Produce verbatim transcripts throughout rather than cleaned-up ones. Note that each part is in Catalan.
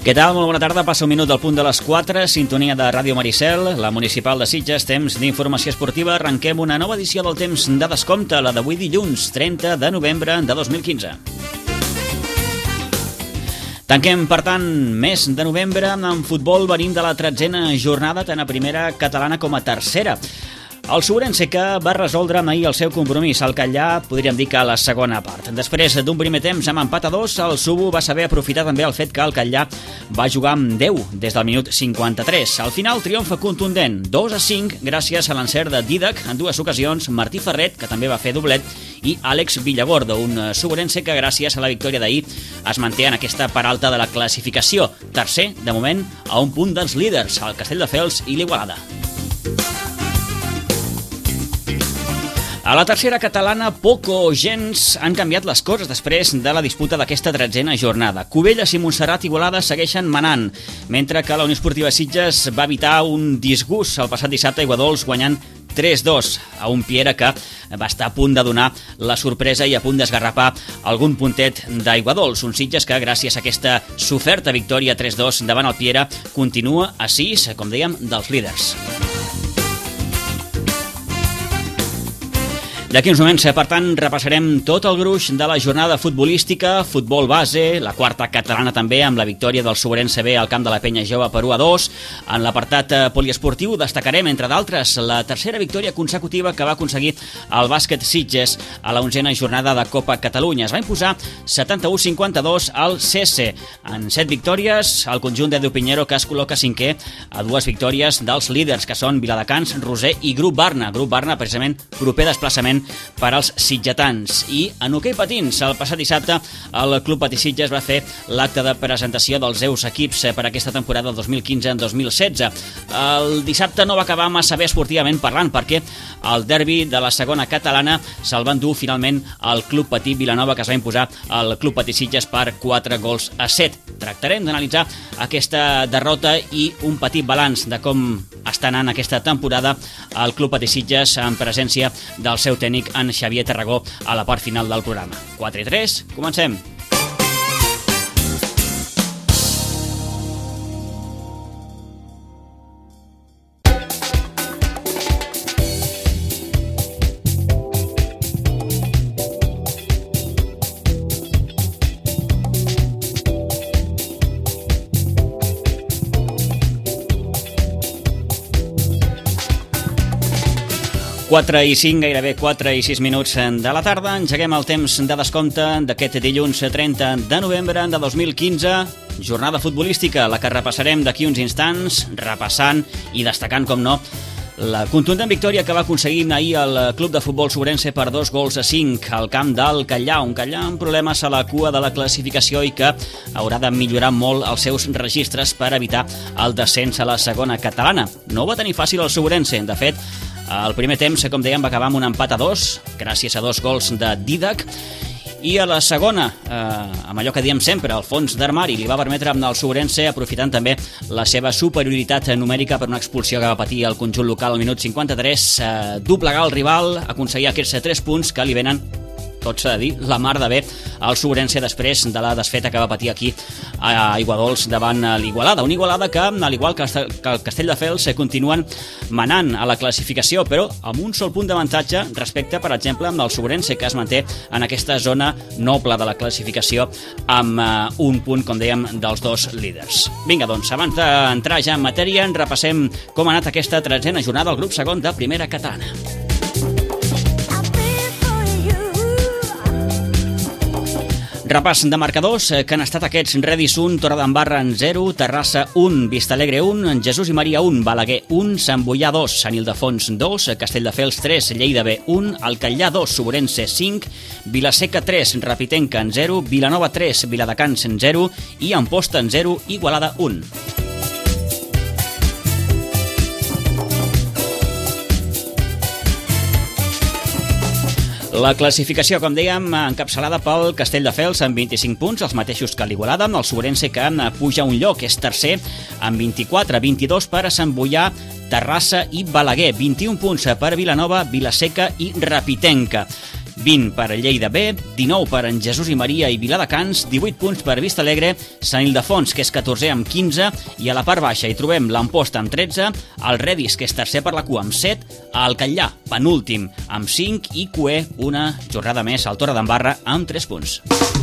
Què tal? Molt bona tarda. Passa un minut del punt de les quatre, sintonia de Ràdio Maricel, la municipal de Sitges, temps d'informació esportiva. Arrenquem una nova edició del temps de descompte, la d'avui dilluns, trenta de novembre de dos mil quinze. Tanquem, per tant, mes de novembre. En futbol venim de la tretzena jornada, tant a primera catalana com a tercera. El Sobrense, que va resoldre ahir el seu compromís al Catllà, podríem dir que a la segona part. Després d'un primer temps amb empat a dos, el Subo va saber aprofitar també el fet que el Catllà va jugar amb deu des del minut cinquanta-tres. Al final, triomf contundent, dos a cinc, gràcies a l'encert de Dídac en dues ocasions, Martí Ferret, que també va fer doblet, i Àlex Villagordo, un Sobrense que gràcies a la victòria d'ahir es manté en aquesta part alta de la classificació. Tercer, de moment, a un punt dels líders, el Castelldefels i l'Igualada. A la tercera catalana, poc o gens han canviat les coses després de la disputa d'aquesta tretzena jornada. Cubelles i Montserrat Igualada segueixen manant, mentre que la Unió Esportiva Sitges va evitar un disgust el passat dissabte a Aiguadols guanyant tres dos a un Piera que va estar a punt de donar la sorpresa i a punt d'esgarrapar algun puntet d'Aiguadols. Un Sitges que, gràcies a aquesta soferta victòria tres dos davant el Piera, continua a sis, com dèiem, dels líders. D'aquí uns moments, per tant, repassarem tot el gruix de la jornada futbolística, futbol base, la quarta catalana també, amb la victòria del Sobrense B al camp de la Penya Jove per u a dos. En l'apartat poliesportiu destacarem, entre d'altres, la tercera victòria consecutiva que va aconseguir el bàsquet Sitges a la onzena jornada de Copa Catalunya. Es va imposar setanta-u a cinquanta-dos al C S. En set victòries, el conjunt d'Edu Piñero, que es col·loca cinquè a dues victòries dels líders, que són Viladecans, Roser i Grup Barna. Grup Barna, precisament, proper desplaçament per als sitgetans. I en hoquei patins, el passat dissabte el Club Patí Sitges va fer l'acte de presentació dels seus equips per aquesta temporada dos mil quinze dos mil setze. El dissabte no va acabar massa bé esportivament parlant, perquè el derbi de la segona catalana se'l van dur finalment al Club Patí Vilanova, que es va imposar al Club Patí Sitges per quatre gols a set. Tractarem d'analitzar aquesta derrota i un petit balanç de com està anant aquesta temporada al Club Patí Sitges en presència del seu tècnic en Xavier Tarragó a la part final del programa. quatre i tres, comencem! quatre i cinc, gairebé quatre i sis minuts de la tarda. Engeguem el temps de descompte d'aquest dilluns trenta de novembre de dos mil quinze. Jornada futbolística, la que repassarem d'aquí uns instants, repassant i destacant, com no, la contundent victòria que va aconseguir ahir el Club de Futbol Sobrense per dos gols a cinc al camp del Catllà. Un Catllà amb problemes a la cua de la classificació i que haurà de millorar molt els seus registres per evitar el descens a la segona catalana. No ho va tenir fàcil el Sobrense. De fet, el primer temps, com dèiem, va acabar amb un empat a dos, gràcies a dos gols de Dídac. I a la segona, eh, amb allò que diem sempre, el fons d'armari li va permetre amb el Sobrense, aprofitant també la seva superioritat numèrica per una expulsió que va patir el conjunt local al minut cinquanta-tres, eh, doblegar el rival, aconseguir aquests tres punts que li venen, tot s'ha de dir, la mar de bé al Sobrense després de la desfeta que va patir aquí a Aiguadols davant l'Igualada. Una Igualada que, al igual que el Castelldefels, continuen manant a la classificació, però amb un sol punt d'avantatge respecte, per exemple, amb el Sobrense, que es manté en aquesta zona noble de la classificació amb uh, un punt, com dèiem, dels dos líders. Vinga, doncs, abans d'entrar ja en matèria, repassem com ha anat aquesta tretzena jornada al grup segon de primera catalana. Repàs de marcadors que han estat aquests: Redis un, Torredembarra zero, Terrassa un, Vistalegre un, Jesús i Maria un, Balaguer un, Sant Boià dos, Sant Ildefons dos, Castelldefels tres, Lleida B un, el Catllà dos, Sobrense cinc, Vilaseca tres, Rapitenca zero, Vilanova tres, Viladecans zero i Amposta zero, Igualada un. La classificació, com dèiem, encapçalada pel Castelldefels amb vint-i-cinc punts, els mateixos que l'Igualada, amb el Sobrense que puja un lloc, és tercer amb vint-i-quatre, vint-i-dos per a Sant Boià, Terrassa i Balaguer, vint-i-un punts per Vilanova, Vilaseca i Rapitenca. vint per Lleida B, dinou per en Jesús i Maria i Viladecans, divuit punts per Vista Alegre, Sant Ildefons, que és catorzè amb quinze, i a la part baixa hi trobem l'Amposta amb tretze, el Redis, que és tercer per la cua amb set, el Catllà, penúltim, amb cinc, i Cué, una jornada més al Torredembarra amb tres punts.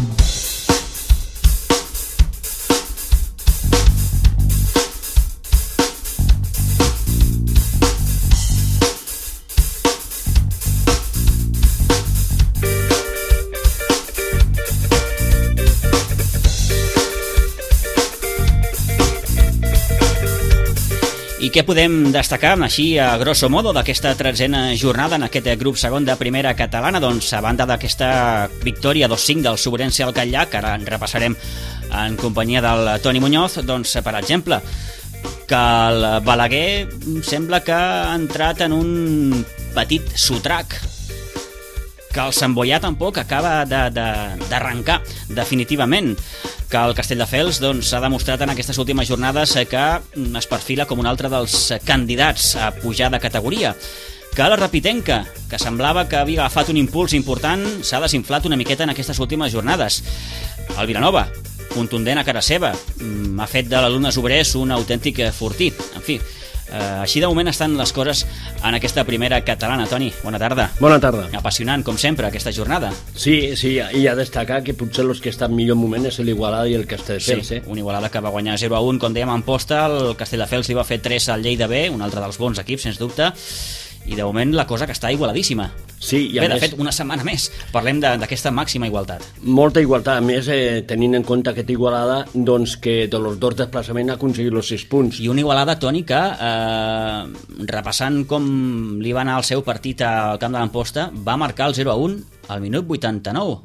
I què podem destacar, així a grosso modo, d'aquesta tretzena jornada en aquest grup segon de primera catalana? Doncs a banda d'aquesta victòria dos cinc del Sobrense al Catllà, que ara en repassarem en companyia del Toni Muñoz, doncs, per exemple, que el Balaguer sembla que ha entrat en un petit sotrac, que el Sant Boià tampoc acaba d'arrencar definitivament, que el Castelldefels doncs, ha demostrat en aquestes últimes jornades que es perfila com un altre dels candidats a pujar de categoria, que la Rapitenca, que semblava que havia agafat un impuls important, s'ha desinflat una miqueta en aquestes últimes jornades. El Vilanova, contundent a cara seva, ha fet de l'Alumnes Obrers un autèntic fortí. En fi, Uh, així de moment estan les coses en aquesta primera catalana. Toni, bona tarda. Bona tarda. Apassionant, com sempre, aquesta jornada. Sí, sí, i a destacar que potser els que estan millor moment és l'Igualada i el Castelldefels. Sí, eh? un Igualada que va guanyar zero a un, com dèiem, en posta. El Castelldefels li va fer tres al Lleida B, un altre dels bons equips, sens dubte. I de moment la cosa que està igualadíssima. Sí, i a Bé, de més, fet, una setmana més parlem d'aquesta màxima igualtat. Molta igualtat, a més, eh, tenint en compte aquesta Igualada, doncs que de los dos desplaçaments ha aconseguit els sis punts. I una Igualada, Toni, que eh, repassant com li va anar el seu partit al camp de l'Amposta, va marcar el zero a un al minut vuitanta-nou.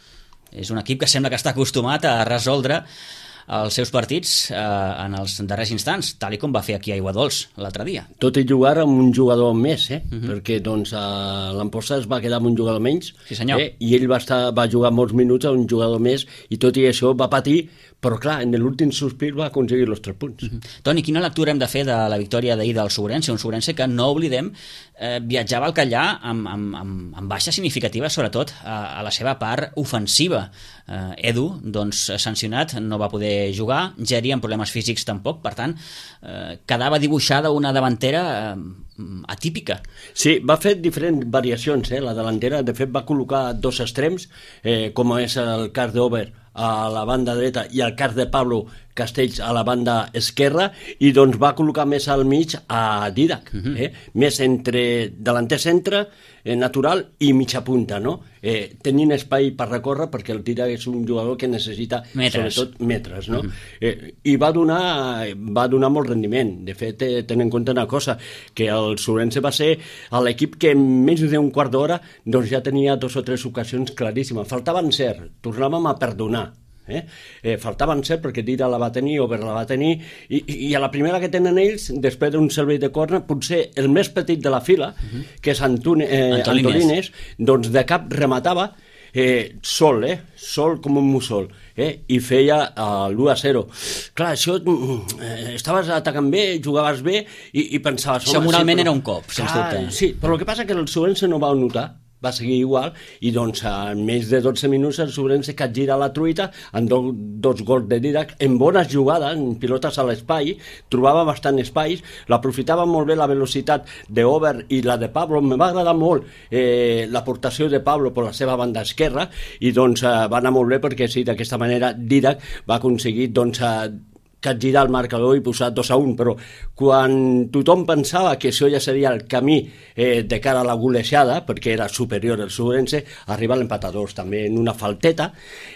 És un equip que sembla que està acostumat a resoldre els seus partits eh, en els darrers instants, tal i com va fer aquí a Aiguadols l'altre dia. Tot i jugar amb un jugador més, eh? Uh-huh. Perquè doncs, a l'Amposta es va quedar amb un jugador menys, sí, senyor. Eh? I ell va, estar, va jugar molts minuts a un jugador més, i tot i això va patir, però clar, en l'últim sospir va aconseguir els tres punts. Uh-huh. Toni, quina lectura hem de fer de la victòria d'ahir del Sobrense? Un Sobrense que, no oblidem, eh, viatjava al Catllà amb, amb, amb, amb baixes significatives, sobretot a, a la seva part ofensiva. Eh, Edu, doncs, sancionat, no va poder jugar, Geri amb problemes físics tampoc, per tant, eh, quedava dibuixada una davantera eh, atípica. Sí, va fer diferents variacions, eh? La delantera, de fet, va col·locar dos extrems, eh, com és el cas d'Over a la banda dreta i el cas de Pablo Castells a la banda esquerra, i doncs va col·locar més al mig a Didac, uh-huh. eh? Més entre delanter centre, eh, natural i mitja punta, no? Eh, tenint espai per recórrer, perquè el Didac és un jugador que necessita metres. sobretot metres, no? Uh-huh. eh, I va donar, va donar molt rendiment. De fet, eh, ten en compte una cosa, que el Sobrense va ser l'equip que en menys d'un quart d'hora doncs ja tenia dos o tres ocasions claríssimes. Faltaven ser, tornàvem a perdonar. Eh? Eh, faltaven ser perquè Dida la va tenir, Over la va tenir, i, i a la primera que tenen ells, després d'un servei de corna, potser el més petit de la fila, uh-huh. que és Antone, eh, Antolines. Antolines, doncs de cap rematava eh, sol, eh? sol com un mussol, eh? I feia uh, l'u a zero. Clar, això eh, estaves atacant bé, jugaves bé, i, i pensaves... Això moralment sí, però... era un cop, sens dubte. Sí, però el que passa és que el Sobrense no va notar, va seguir igual, i doncs en més de dotze minuts el Sobrense capgira la truita amb do, dos gols de Didac en bones jugades, en pilotes a l'espai, trobava bastant espais, l'aprofitava molt bé la velocitat d'Over i la de Pablo. Me va agradar molt eh, l'aportació de Pablo per la seva banda esquerra, i doncs eh, va anar molt bé perquè sí, d'aquesta manera Didac va aconseguir doncs eh, capgirar el marcador i posar dos a un, però quan tothom pensava que això ja seria el camí eh, de cara a la golejada, perquè era superior el Sobrense, arriba l'empat a dos també en una falteta,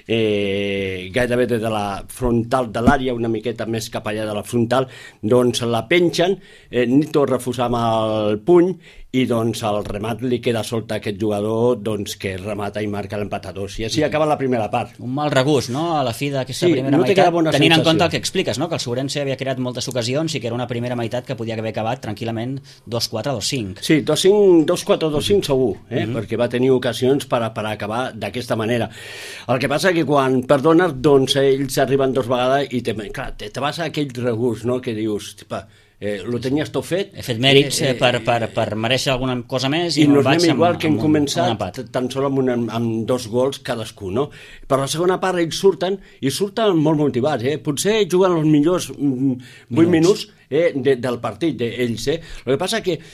eh, gairebé des de la frontal de l'àrea, una miqueta més cap allà de la frontal, doncs la pengen, eh, Nito refusa amb el puny, i doncs al remat li queda solt a aquest jugador doncs, que remata i marca l'empat a dos, i així acaba la primera part. Un mal regust, no?, a la fi d'aquesta sí, primera no meitat, tenint sensació. en compte el que expliques, no?, que el Sobrense havia creat moltes ocasions i que era una primera meitat que podia haver acabat tranquil·lament dos quatre dos cinc. Sí, dos quatre dos cinc segur, eh? Mm-hmm. Perquè va tenir ocasions per, per acabar d'aquesta manera. El que passa que quan perdones, doncs ells arriben dos vegades i te, clar, te, te vas a aquell regust, no?, que dius, tipa, Eh, lo tenies tot fet. He fet mèrits eh, eh, per, per, per mereixer alguna cosa més i, i no nos vaig anem amb, igual que hem amb, començat, amb tan sols amb, una, amb dos gols cadascú, no? Per la segona part ells surten i surten molt motivats, eh? Potser juguen els millors mm, vuit minuts, minuts eh, de, del partit d'ells, eh? El que passa que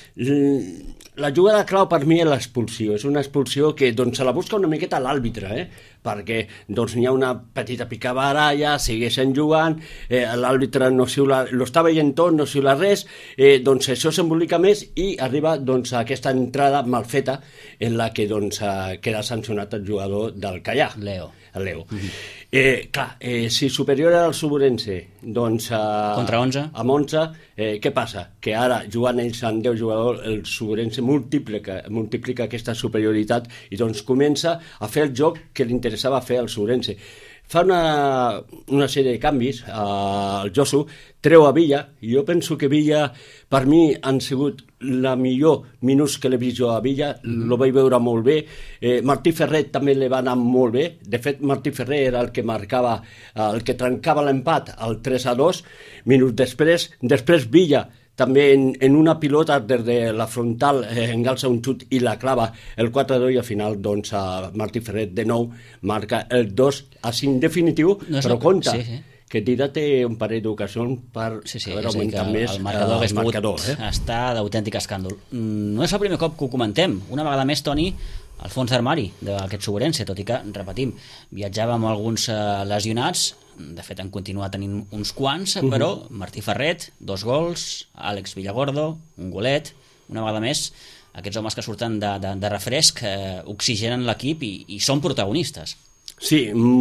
la jugada clau per mi és l'expulsió, és una expulsió que doncs, se la busca una miqueta l'àrbitre, eh? Perquè doncs, n'hi ha una petita picabaralla, segueixen jugant, eh, l'àrbitre no xiula, lo està veient tot, no xiula res, eh, doncs això s'embolica més i arriba doncs, a aquesta entrada mal feta en la que doncs, queda sancionat el jugador del Callà. Leo. El Leo. Mm-hmm. Eh, clar, eh, si superior era el Suburense, doncs... Eh, contra onze. Amb onze, eh, què passa? Que ara, jugant ells amb deu jugadors, el Suburense multiplica, multiplica aquesta superioritat i doncs comença a fer el joc que li interessava fer al Suburense. Fa una, una sèrie de canvis, eh, el Josu treu a Villa, i jo penso que Villa, per mi, han sigut la millor minuts que l'he vist jo a Villa, mm. lo vaig veure molt bé. Eh, Martí Ferrer també li va anar molt bé, de fet Martí Ferrer era el que marcava, el que trencava l'empat al tres a dos, minuts després, després Villa, també en, en una pilota des de la frontal eh, engalça un xut i la clava el quatre a dos i al final doncs a Martí Ferrer de nou marca el dos a cinc definitiu, no però compta sí, sí. que Dida té un parell d'ocasions per sí, sí, haver augmentat més el marcador eh, hagués pogut eh? estar d'autèntic escàndol. No és el primer cop que ho comentem, una vegada més, Toni, al fons d'armari d'aquest Suburense, tot i que, repetim, viatjava amb alguns eh, lesionats, de fet han continuat tenint uns quants, uh-huh. però Martí Ferret, dos gols, Àlex Villagordo, un golet, una vegada més, aquests homes que surten de, de, de refresc eh, oxigenen l'equip i, i són protagonistes. Sí,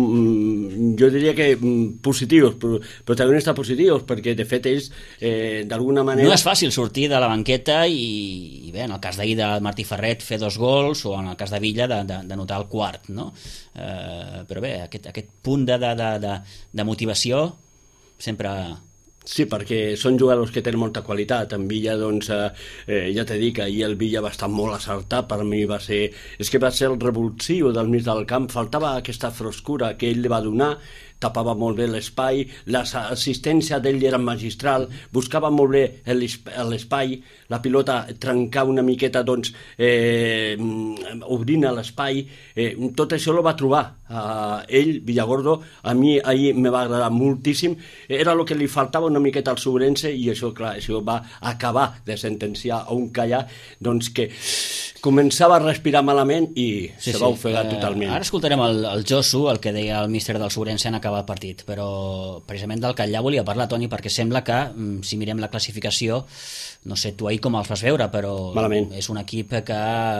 mm, jo diria que mm, positius, protagonistes positius, perquè de fet ells eh, d'alguna manera... No és fàcil sortir de la banqueta i, i bé, en el cas d'ahir de Martí Ferret fer dos gols o en el cas de Villa de, de, de notar el quart, no? Eh, però bé, aquest, aquest punt de, de, de, de, de motivació sempre... Sí, perquè són jugadors que tenen molta qualitat. En Villa, doncs, eh, ja t'he dit que ahir el Villa va estar molt acertat, per mi va ser... És que va ser el revulsiu del mig del camp, faltava aquesta frescura que ell li va donar, tapava molt bé l'espai, l'assistència d'ell era magistral, buscava molt bé l'espai, la pilota trencava una miqueta, doncs, eh, obrint l'espai, eh, tot això lo va trobar. Eh, ell, Villagordo, a mi ahir me va agradar moltíssim, era el que li faltava una miqueta al Suburense i això, clar, això va acabar de sentenciar a un Callà, doncs, que començava a respirar malament i sí, se va sí. ofegar eh, totalment. Ara escoltarem el, el Josu, el que deia el míster del Suburense en acabar el partit, però precisament del Callà volia parlar, Toni, perquè sembla que, si mirem la classificació, no sé tu ahir com els vas veure, però malament. És un equip que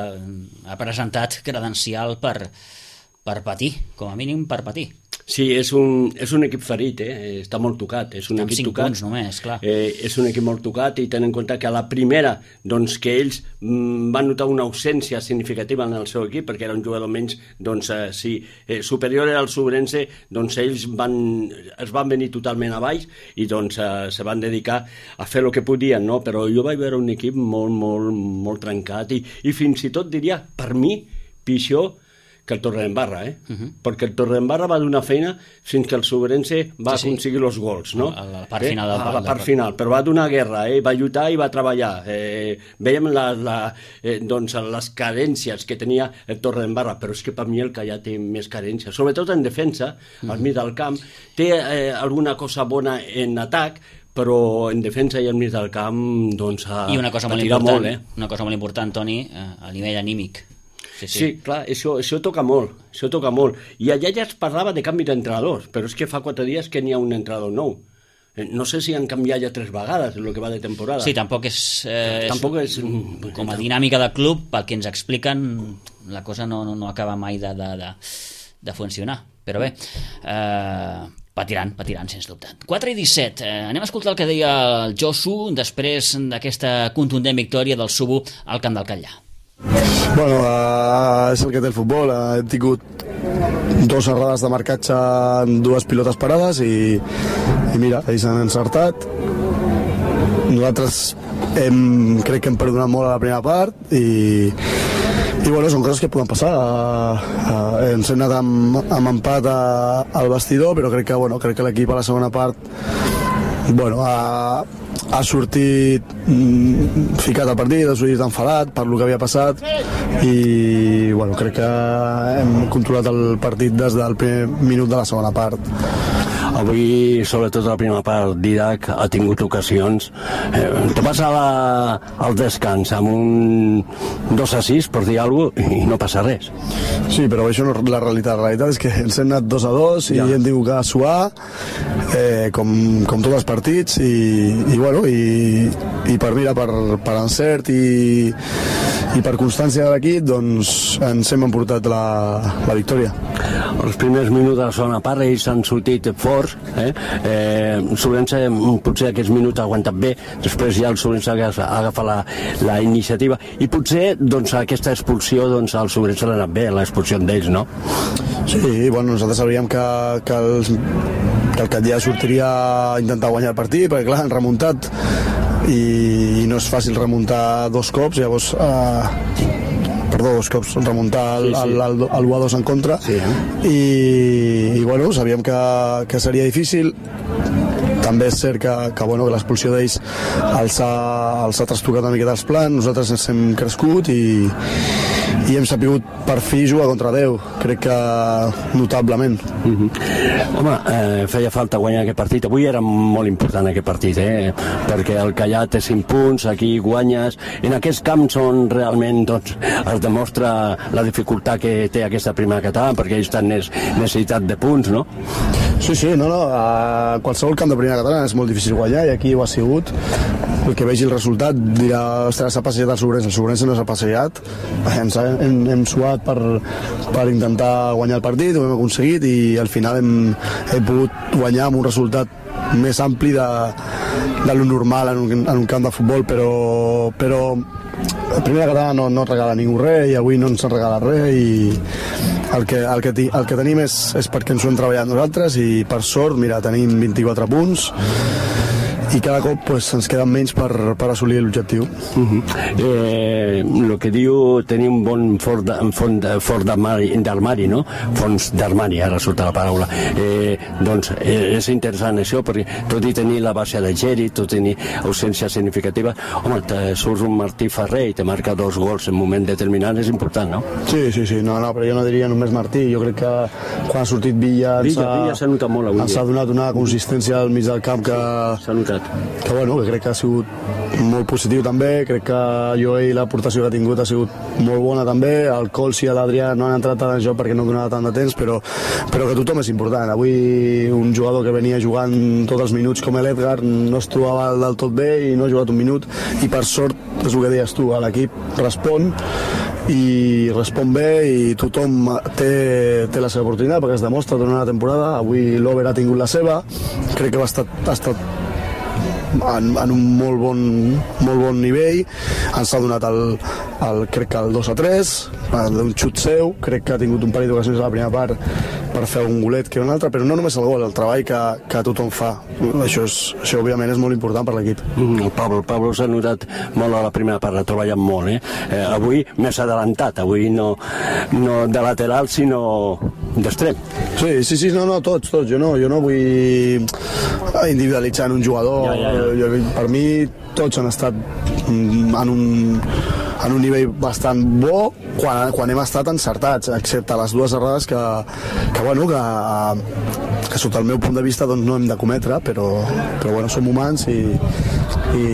ha presentat credencial per, per patir, com a mínim per patir. Sí, és un, és un equip ferit, eh? Està molt tocat. És un Està equip cinc tocat. punts només, clar. Eh, és un equip molt tocat i tenen en compte que a la primera, doncs, que ells mm, van notar una ausència significativa en el seu equip, perquè era un jugador menys, doncs, eh, sí, eh, superior al Suburense, doncs ells van, es van venir totalment a baix i doncs eh, se van dedicar a fer el que podien, no? Però jo vaig veure un equip molt, molt, molt trencat i, i fins i tot diria, per mi, pitjor que el Torredembarra, eh? Uh-huh. Perquè el Torredembarra va donar feina fins que el Suburense va sí, sí. aconseguir els gols, no? A la part final. Eh? A la part final, però va donar guerra, eh? Va lluitar i va treballar. Eh, veiem la, la, eh, doncs, les carències que tenia el Torredembarra, però és que per mi el Callà té més carències, sobretot en defensa, uh-huh. al mig del camp. Té eh, alguna cosa bona en atac, però en defensa i al mig del camp doncs, ha, I una cosa molt important, molt, eh? una cosa molt important, Toni, eh, a nivell anímic. Sí, sí. sí, clar, això, això toca molt, això toca molt. I allà ja es parlava de canvi d'entrenadors, però és que fa quatre dies que n'hi ha un entrenador nou. No sé si han canviat ja tres vegades en el que va de temporada. Sí, tampoc és... Eh, tampoc és... Com a dinàmica de club, pel que ens expliquen, la cosa no, no, no acaba mai de, de, de, de funcionar. Però bé, eh, patiran, patiran, sens dubte. quatre i disset, eh, anem a escoltar el que deia el Josu després d'aquesta contundent victòria del Subu al camp del Callà. Bueno, uh, és el que té el futbol. Uh, hem tingut dos errades de marcatge en dues pilotes parades i, i mira, ells han encertat. Nosaltres hem, crec que hem perdonat molt a la primera part i, i bueno, són coses que poden passar. Uh, uh, ens hem anat amb, amb empat a, al vestidor, però crec que, bueno, crec que l'equip a la segona part bueno, ha, ha sortit mm, ficat al partit, ha sortit enfadat per lo que havia passat i bueno, crec que hem controlat el partit des del primer minut de la segona part. Avui, sobretot la primera part, Didac ha tingut ocasions. Eh, te vas a la, al descans amb un dos a sis, per dir alguna cosa, i no passa res. Sí, però això no és la realitat. La realitat és que ens hem anat dos a dos i ja. hem tingut que suar, eh, com, com tots els partits, i, i bueno, i, i per, mira, per, per encert i, i per constància de l'equip, doncs ens hem emportat la, la victòria. Els primers minuts de la segona part ells han sortit forts, eh? Eh, Sobrense potser aquests minuts ha aguantat bé, després ja el Sobrense ha agafat la, la iniciativa i potser doncs, aquesta expulsió doncs, al Sobrense l'ha anat bé, l'expulsió d'ells, no? Sí, bueno, nosaltres sabíem que, que, el, que el Catllà sortiria a intentar guanyar el partit, perquè clar, han remuntat i, i no és fàcil remuntar dos cops, llavors eh, perdó, dos cops remuntar el, sí, sí. el, el, el u a dos en contra, sí, eh? I, i bueno, sabíem que, que seria difícil. També és cert que, que, bueno, que l'expulsió d'ells els ha, els ha trastocat una miqueta els plans, nosaltres ens hem crescut i, i hem sapigut per fi jugar contra Déu, crec que notablement. Mm-hmm. Home, eh, feia falta guanyar aquest partit, avui era molt important aquest partit, eh? Perquè el Callà té cinc punts, aquí guanyes, en aquests camps on realment doncs, es demostra la dificultat que té aquesta primera catalana, perquè ells tenen necessitat de punts, no? Sí, sí, no, no, a qualsevol camp de primera catalana és molt difícil guanyar i aquí ho ha sigut. El que vegi el resultat dirà, ostres, s'ha passejat el Sobrense, el Sobrense no s'ha passejat, hem, hem, hem suat per, per intentar guanyar el partit, ho hem aconseguit i al final hem, hem pogut guanyar amb un resultat més ampli de, de lo normal en un, en un camp de futbol, però, però la primera catalana no, no regala ningú res i avui no ens regala res i el que, el que, el que tenim és, és perquè ens ho hem treballat nosaltres i per sort, mira, tenim vint-i-quatre punts i cada cop pues, ens queden menys per, per assolir l'objectiu. Uh-huh. eh, el que diu tenir un bon fort, fort, fort d'armari, no? Fons d'armari, ara surt la paraula. Eh, doncs eh, és interessant això, perquè tot i tenir la base de Geri, tot i tenir ausència significativa, home, te surt un Martí Ferrer i te marca dos gols en un moment determinat, és important, no? Sí, sí, sí, no, no, però jo no diria només Martí, jo crec que quan ha sortit Villa ens Villa, Villa s'ha notat molt avui. Ens ha donat una consistència al mig del camp que... S'ha notat. que bueno, que crec que ha sigut molt positiu també, crec que jo i l'aportació que ha tingut ha sigut molt bona també, el Colsi i l'Adrià no han entrat tant en joc perquè no donava tant de temps, però, però que tothom és important. Avui un jugador que venia jugant tots els minuts com l'Edgar no es trobava del tot bé i no ha jugat un minut i per sort, és el que deies tu, l'equip respon i respon bé i tothom té, té la seva oportunitat perquè es demostra durant la temporada. Avui l'Over ha tingut la seva, crec que va estar, ha estat En, en un molt bon, molt bon nivell, ens ha donat el, el, crec que el dos a tres d'un xut seu, crec que ha tingut un parell d'ocasions a la primera part per fer un golet que un altre, però no només el gol, el treball que, que tothom fa, això, és, això òbviament és molt important per l'equip. mm, Pablo, Pablo s'ha notat molt a la primera part, ha treballat molt, eh? Eh, avui més adelantat, avui no, no de lateral sinó d'extrem. Sí, sí, sí, no, no, tots, tots, jo no, jo no vull individualitzar en un jugador, ja, ja, ja. Jo, per mi tots han estat en un, en un nivell bastant bo quan, quan hem estat encertats, excepte les dues errades que, que bueno, que, que sota el meu punt de vista doncs, no hem de cometre, però, però bueno, som humans i, i,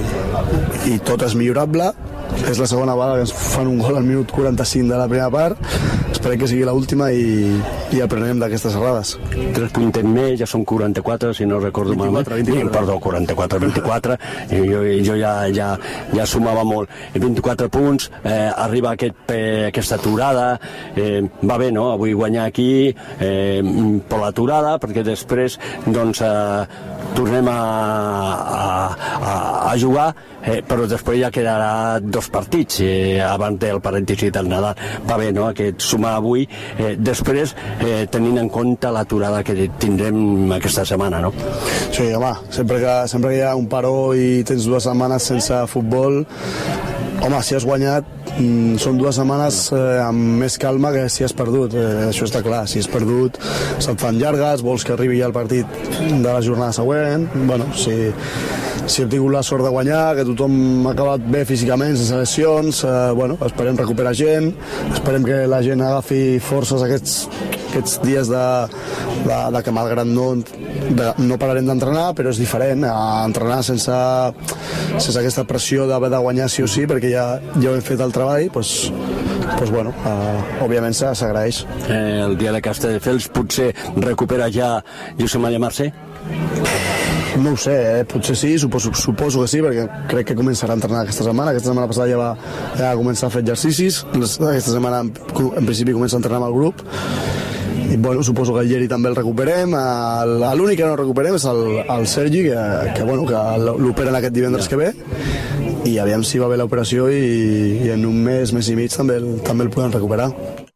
i tot és millorable. És la segona vegada que ens fan un gol al minut quaranta-cinc de la primera part, esperem que sigui l'última i, i aprenem d'aquestes errades. Tres puntets més, ja són quaranta-quatre, si no recordo malament. Perdó, quaranta-quatre, vint-i-quatre, i jo, jo ja, ja, ja sumava molt. vint-i-quatre punts, eh, arriba aquest, eh, aquesta aturada, eh, va bé, no?, avui guanyar aquí eh, per l'aturada, perquè després, doncs, eh, tornem a, a, a, a jugar, eh, però després ja quedarà dos partits eh, abans del parèntesi del Nadal. Va bé, no?, aquest sumar avui, eh, després eh, tenint en compte l'aturada que tindrem aquesta setmana, no? Sí, home, sempre que, sempre que hi ha un paró i tens dues setmanes sense futbol, home, si has guanyat mm, són dues setmanes eh, amb més calma que si has perdut, eh, això està clar, si has perdut se't fan llargues, vols que arribi ja el partit de la jornada següent, bueno, si, si hem tingut la sort de guanyar, que tothom ha acabat bé físicament, sense lesions, eh, bueno, esperem recuperar gent, esperem que la gent agafi forces aquests, aquests dies de, de, de que malgrat no, de, no pararem d'entrenar, però és diferent a entrenar sense, sense aquesta pressió d'haver de guanyar sí o sí, perquè ja, ja hem fet el treball, doncs, doncs bueno, eh, òbviament s'agraeix. Eh, el dia de Castelldefels potser recupera ja Josep Maria Mercè? No ho sé, eh? Potser sí, suposo, suposo que sí, perquè crec que començarà a entrenar aquesta setmana. Aquesta setmana passada ja va, ja va començar a fer exercicis, aquesta setmana en, en principi comença a entrenar amb el grup, i bueno, suposo que el Geri també el recuperem. L'únic que no recuperem és el, el Sergi, que, que, bueno, que l'operen aquest divendres que ve, i aviam si va bé l'operació i, i en un mes, mes i mig també el, també el poden recuperar.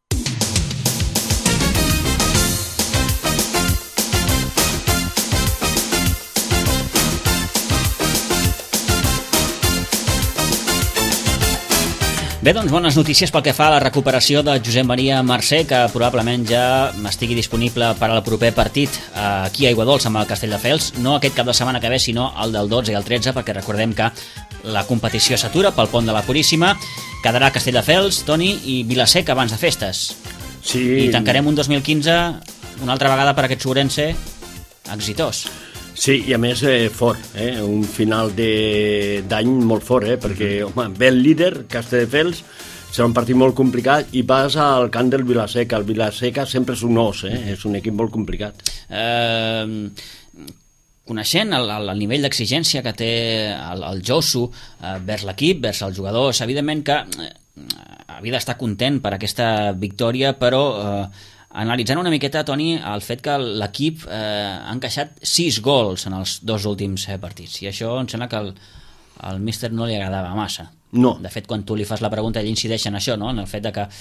Bé, doncs bones notícies pel que fa a la recuperació de Josep Maria Mercè, que probablement ja estigui disponible per al proper partit aquí a Aiguadols amb el Castelldefels, no aquest cap de setmana que ve, sinó el del dotze i el tretze, perquè recordem que la competició s'atura pel pont de la Puríssima. Quedarà Castelldefels, Toni, i Vila-seca abans de festes. Sí. I tancarem un dos mil quinze una altra vegada per aquest Sobrense exitós. Sí, i a més eh, fort, eh? Un final d'any molt fort, eh? Perquè home, ve el líder, Castelldefels, serà un partit molt complicat, i vas al camp del Vila-seca. El Vila-seca sempre és un os, eh? És un equip molt complicat. Eh, coneixent el, el, el nivell d'exigència que té el, el Josu eh, vers l'equip, vers els jugadors, evidentment que eh, havia d'estar content per aquesta victòria, però eh, analitzant una miqueta, Toni, el fet que l'equip eh, ha encaixat sis gols en els dos últims eh, partits, i això em sembla que el, el míster no li agradava massa. No. De fet, quan tu li fas la pregunta, ell incideix en això, no? En el fet de que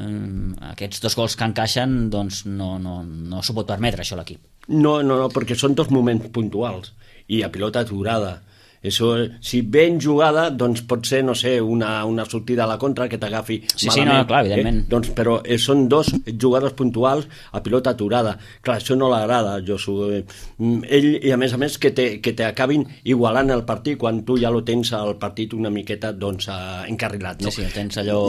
eh, aquests dos gols que encaixen, doncs no, no, no s'ho pot permetre, això, l'equip. No, no, no, perquè són dos moments puntuals, i a pilota aturada. Això, si ben jugada, doncs pot ser, no sé, una, una sortida a la contra que t'agafi sí, malament. Sí, no, clar, evidentment. Eh? Doncs, però eh, són dos jugades puntuals a pilota aturada. Clar, això no l'agrada, Josu. Eh, ell, i a més a més, que t'acabin igualant el partit quan tu ja lo tens al partit una miqueta, doncs, eh, encarrilat. No? Sí, sí, el tens allò...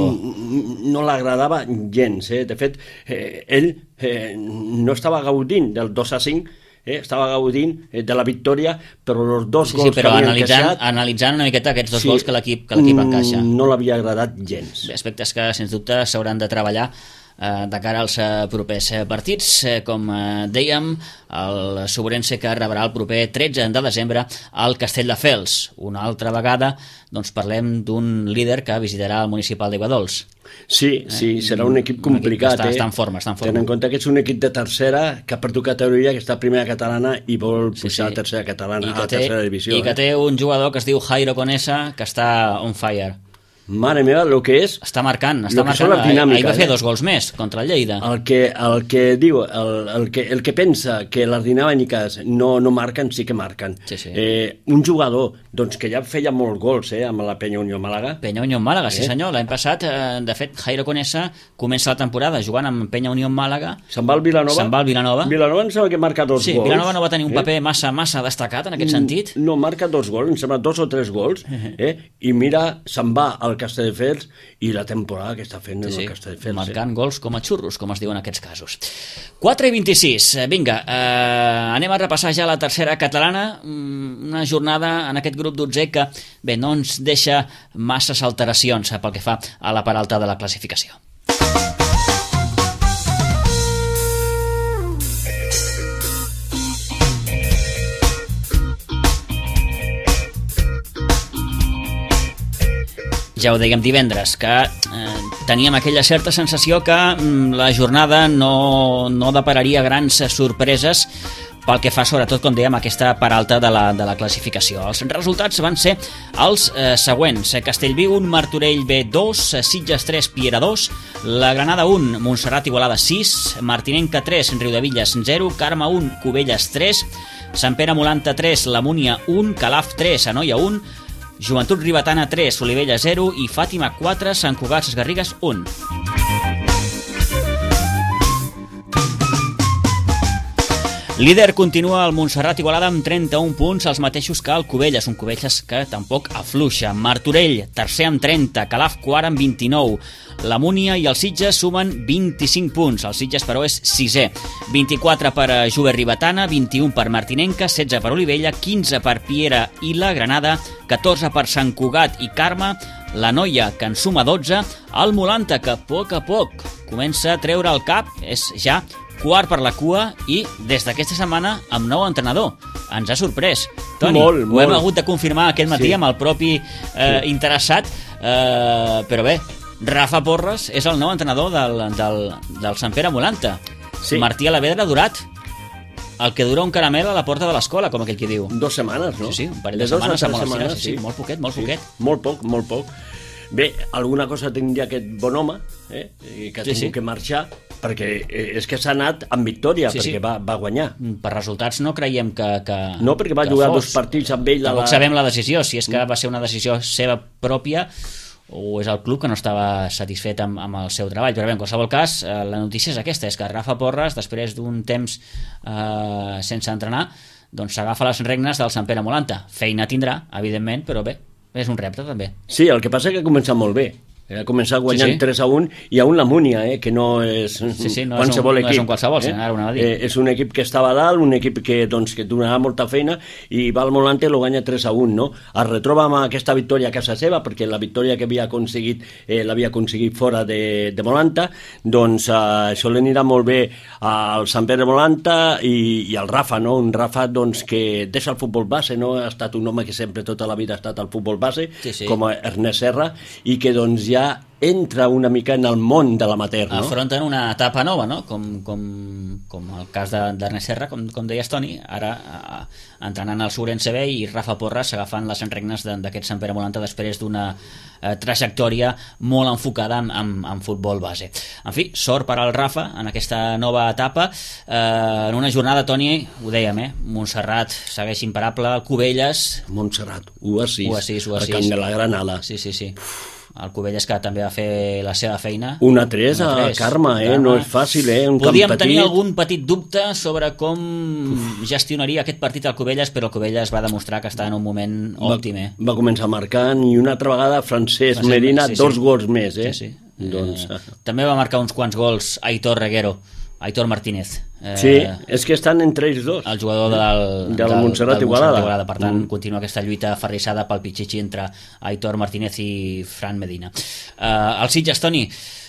No l'agradava gens, eh? De fet, eh, ell eh, no estava gaudint del dos a cinc, Eh, estava gaudint eh, de la victòria, però els dos sí, gols sí, però que havien analitzant, encaixat... analitzant una miqueta aquests dos sí, gols que l'equip que l'equip encaixa. No l'havia agradat gens. Bé, aspectes que, sens dubte, s'hauran de treballar eh, de cara als eh, propers eh, partits. Eh, com eh, dèiem, el Sobrense que rebrà el proper tretze de desembre al Castelldefels. Una altra vegada doncs, parlem d'un líder que visitarà el municipal d'Aiguadols. Sí, sí, serà un equip complicat. Està, eh? està en forma, està en forma. Ten en compte que és un equip de tercera que ha perdut categoria, que està a primera catalana i vol sí, pujar sí. a tercera catalana, I a la té, tercera divisió. I que eh? té un jugador que es diu Jairo Conesa, que està on fire. Mare meva, el que és... Està marcant, està marcant. Ahir va fer dos gols més contra el Lleida. El que, el que diu, el, el, que, el que pensa que les dinàmiques no, no marquen, sí que marquen. Sí, sí. Eh, un jugador doncs, que ja feia molts gols eh, amb la Penya Unió Màlaga. Penya Unió Màlaga, sí eh? senyor. L'any passat, eh, de fet, Jairo Conesa comença la temporada jugant amb Penya Unió Màlaga. Se'n va al Vilanova. Se'n va al Vilanova. Vilanova em sembla que marca dos sí, gols. Sí, Vilanova no va tenir un paper eh? massa, massa destacat en aquest sentit. No, marca dos gols, em sembla dos o tres gols. Eh? I mira, se'n va al Castelldefels i la temporada que està fent sí, en sí, el Castelldefels. Marcant eh? gols com a xurros, com es diu en aquests casos. quatre i vint-i-sis, vinga, eh, anem a repassar ja la tercera catalana, una jornada en aquest grup dotzè que bé, no ens deixa masses alteracions pel que fa a la part alta de la classificació. Ja ho dèiem divendres, que eh, teníem aquella certa sensació que mm, la jornada no, no depararia grans sorpreses pel que fa sobretot, com dèiem, aquesta part alta de la, de la classificació. Els resultats van ser els eh, següents. Castellví un, Martorell B dos, Sitges tres, Piera dos, la Granada un, Montserrat Igualada sis, Martinenca tres, Riudevilles zero, Carme un, Cubelles tres, Sant Pere Molanta tres, La Múnia un, Calaf tres, Anoia un, Joventut Ribetana tres, Olivella zero i Fàtima quatre, Sant Cugat Sesgarrigues un. Líder continua el Montserrat Igualada amb trenta-un punts, els mateixos que el Cubelles, un Cubelles que tampoc afluixa. Martorell, tercer amb trenta, Calaf quart amb vint-i-nou. La Múnia i el Sitges sumen vint-i-cinc punts, el Sitges però és sisè. vint-i-quatre per Jove Ribetana, vint-i-un per Martinenca, setze per Olivella, quinze per Piera i la Granada, catorze per Sant Cugat i Carme, la Noia, que en suma dotze, el Molanta, que a poc a poc comença a treure el cap, és ja quart per la cua i des d'aquesta setmana amb nou entrenador. Ens ha sorprès. Toni, molt, ho molt. hem hagut de confirmar aquest matí Sí. amb el propi eh, Sí. interessat, eh, però bé, Rafa Porres és el nou entrenador del, del, del Sant Pere Molanta. Sí. Martí Alavedra ha durat el que dura un caramel a la porta de l'escola, com aquell qui diu. Dos setmanes, no? Sí, sí, un parell de, de dos setmanes a amb tres el setmanes, sí, sí, molt poquet, molt sí. poquet. Molt poc, molt poc. Bé, alguna cosa tindria aquest bon home, eh? I que ha Sí, tingut sí. que marxar, perquè eh, és que s'ha anat amb victòria, Sí, perquè sí. Va, va guanyar. Per resultats no creiem que... que No, perquè va que jugar fos. dos partits amb ell. a Tampoc la... sabem la decisió, si és que va ser una decisió seva pròpia o és el club que no estava satisfet amb, amb el seu treball. Però bé, en qualsevol cas, eh, la notícia és aquesta, és que Rafa Porres, després d'un temps eh, sense entrenar, doncs s'agafa les regnes del Sant Pere Molanta. Feina tindrà, evidentment, però bé, és un repte també. Sí, el que passa és que ha començat molt bé. Ha començat guanyant Sí, sí. tres a un i a un la Múnia, eh, que no és Sí, sí, no és un- qualsevol no equip. és un qualsevol, sí, ara ho anava a dir. Eh, és un equip que estava a dalt, un equip que, doncs, que donarà molta feina i va al Molante i lo guanya tres a un, no? Es retroba amb aquesta victòria a casa seva, perquè la victòria que havia aconseguit eh, l'havia aconseguit fora de, de Molanta, doncs eh, això li anirà molt bé al Sant Pere Molanta i, i al Rafa, no? Un Rafa, doncs, que deixa el futbol base, no? Ha estat un home que sempre tota la vida ha estat al futbol base, Sí, sí. com a Ernest Serra, i que, doncs, ja entra una mica en el món de l'amateur, no? Afronten una etapa nova, no? Com, com, com el cas de- d'Ernest Serra, com, com deies, Toni, ara eh, entrenant al Surense B i Rafa Porres agafant les regnes de- d'aquest Sant Pere Molanta després d'una eh, trajectòria molt enfocada en, en, en futbol base. En fi, sort per al Rafa en aquesta nova etapa. Eh, en una jornada, Toni, ho dèiem, eh? Montserrat segueix imparable, Cubelles... Montserrat, u a sis, u a sis, u a al sis. camp de la Granada. Sí, sí, sí. El Cubelles que també va fer la seva feina. un a tres a Carme, eh? No és fàcil, eh? Un camp Podíem petit. tenir algun petit dubte sobre com gestionaria aquest partit el Cubelles, però el Cubelles va demostrar que està en un moment òptim, eh? Va, va començar marcant i una altra vegada Francesc Francesc, Medina, sí, sí. dos gols més, eh? Sí, sí. Doncs, Eh, també va marcar uns quants gols Aitor Reguero, Aitor Martínez. Eh, sí, és que estan entre ells dos. el jugador del, Del Montserrat Igualada. Per tant, Mm. continua aquesta lluita aferrissada pel pitxitxi entre Aitor Martínez i Fran Medina. Uh, el Sitges, Toni,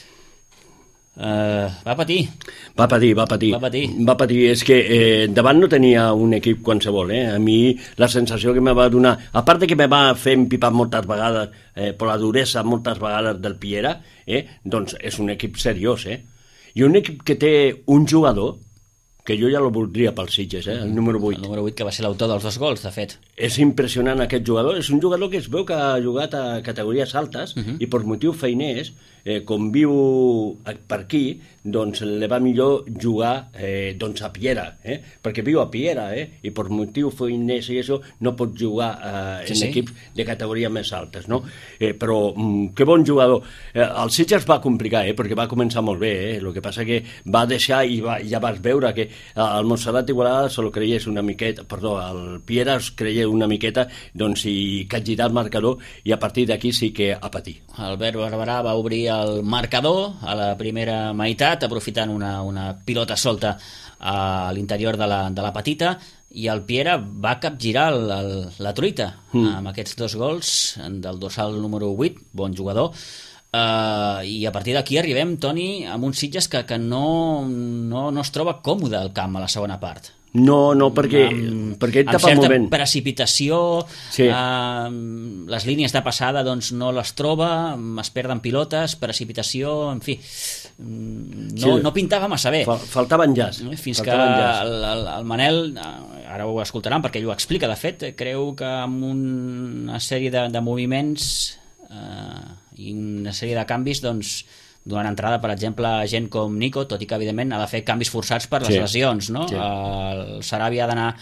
uh, va patir. Va patir, va patir. Va patir. Va patir. És que eh, davant no tenia un equip qualsevol, eh? A mi la sensació que me va donar, a part de que me va fer empipar moltes vegades eh, per la duresa moltes vegades del Piera, eh? Doncs és un equip seriós, eh? I un equip que té un jugador que jo ja lo voldria pel Sitges, eh? El número vuit. El número vuit, que va ser l'autor dels dos gols, de fet. És impressionant aquest jugador, és un jugador que es veu que ha jugat a categories altes uh -huh. i per motius feiners, eh, com viu per aquí, doncs li va millor jugar eh, doncs a Piera, eh? Perquè viu a Piera, eh? I per motius feiners i això no pot jugar eh, Sí, en sí. equips de categories més altes, no? Eh, però mm, que bon jugador. Eh, el Sitges va complicar, eh? Perquè va començar molt bé, eh? El que passa que va deixar i va, ja vas veure que el Montserrat Igualada se lo creies una miqueta, perdó, el Piera es creia una miqueta, doncs i capgirar el marcador i a partir d'aquí sí que a patir. Albert Barberà va obrir el marcador a la primera meitat, aprofitant una, una pilota solta a l'interior de, la, de la petita, i el Piera va capgirar el, el, la truita mm. amb aquests dos gols del dorsal número vuit, bon jugador. Uh, i a partir d'aquí arribem, Toni, amb un Sitges que, que no, no, no es troba còmode al camp a la segona part. No, no, perquè, amb, perquè ell amb tapa certa molt bé. precipitació, Sí. eh, les línies de passada doncs, no les troba, es perden pilotes, precipitació, en fi, mm, no, Sí. no pintava massa bé. Fal faltaven jazz. Fins que faltaven jazz. el, el, el Manel, eh, ara ho escoltaran perquè ell ho explica, de fet, creu que amb una sèrie de, de moviments eh, i una sèrie de canvis, doncs, donant entrada, per exemple, a gent com Nico, tot i que, evidentment, ha de fer canvis forçats per les Sí. lesions, no? Sí. El Sarabia ha d'anar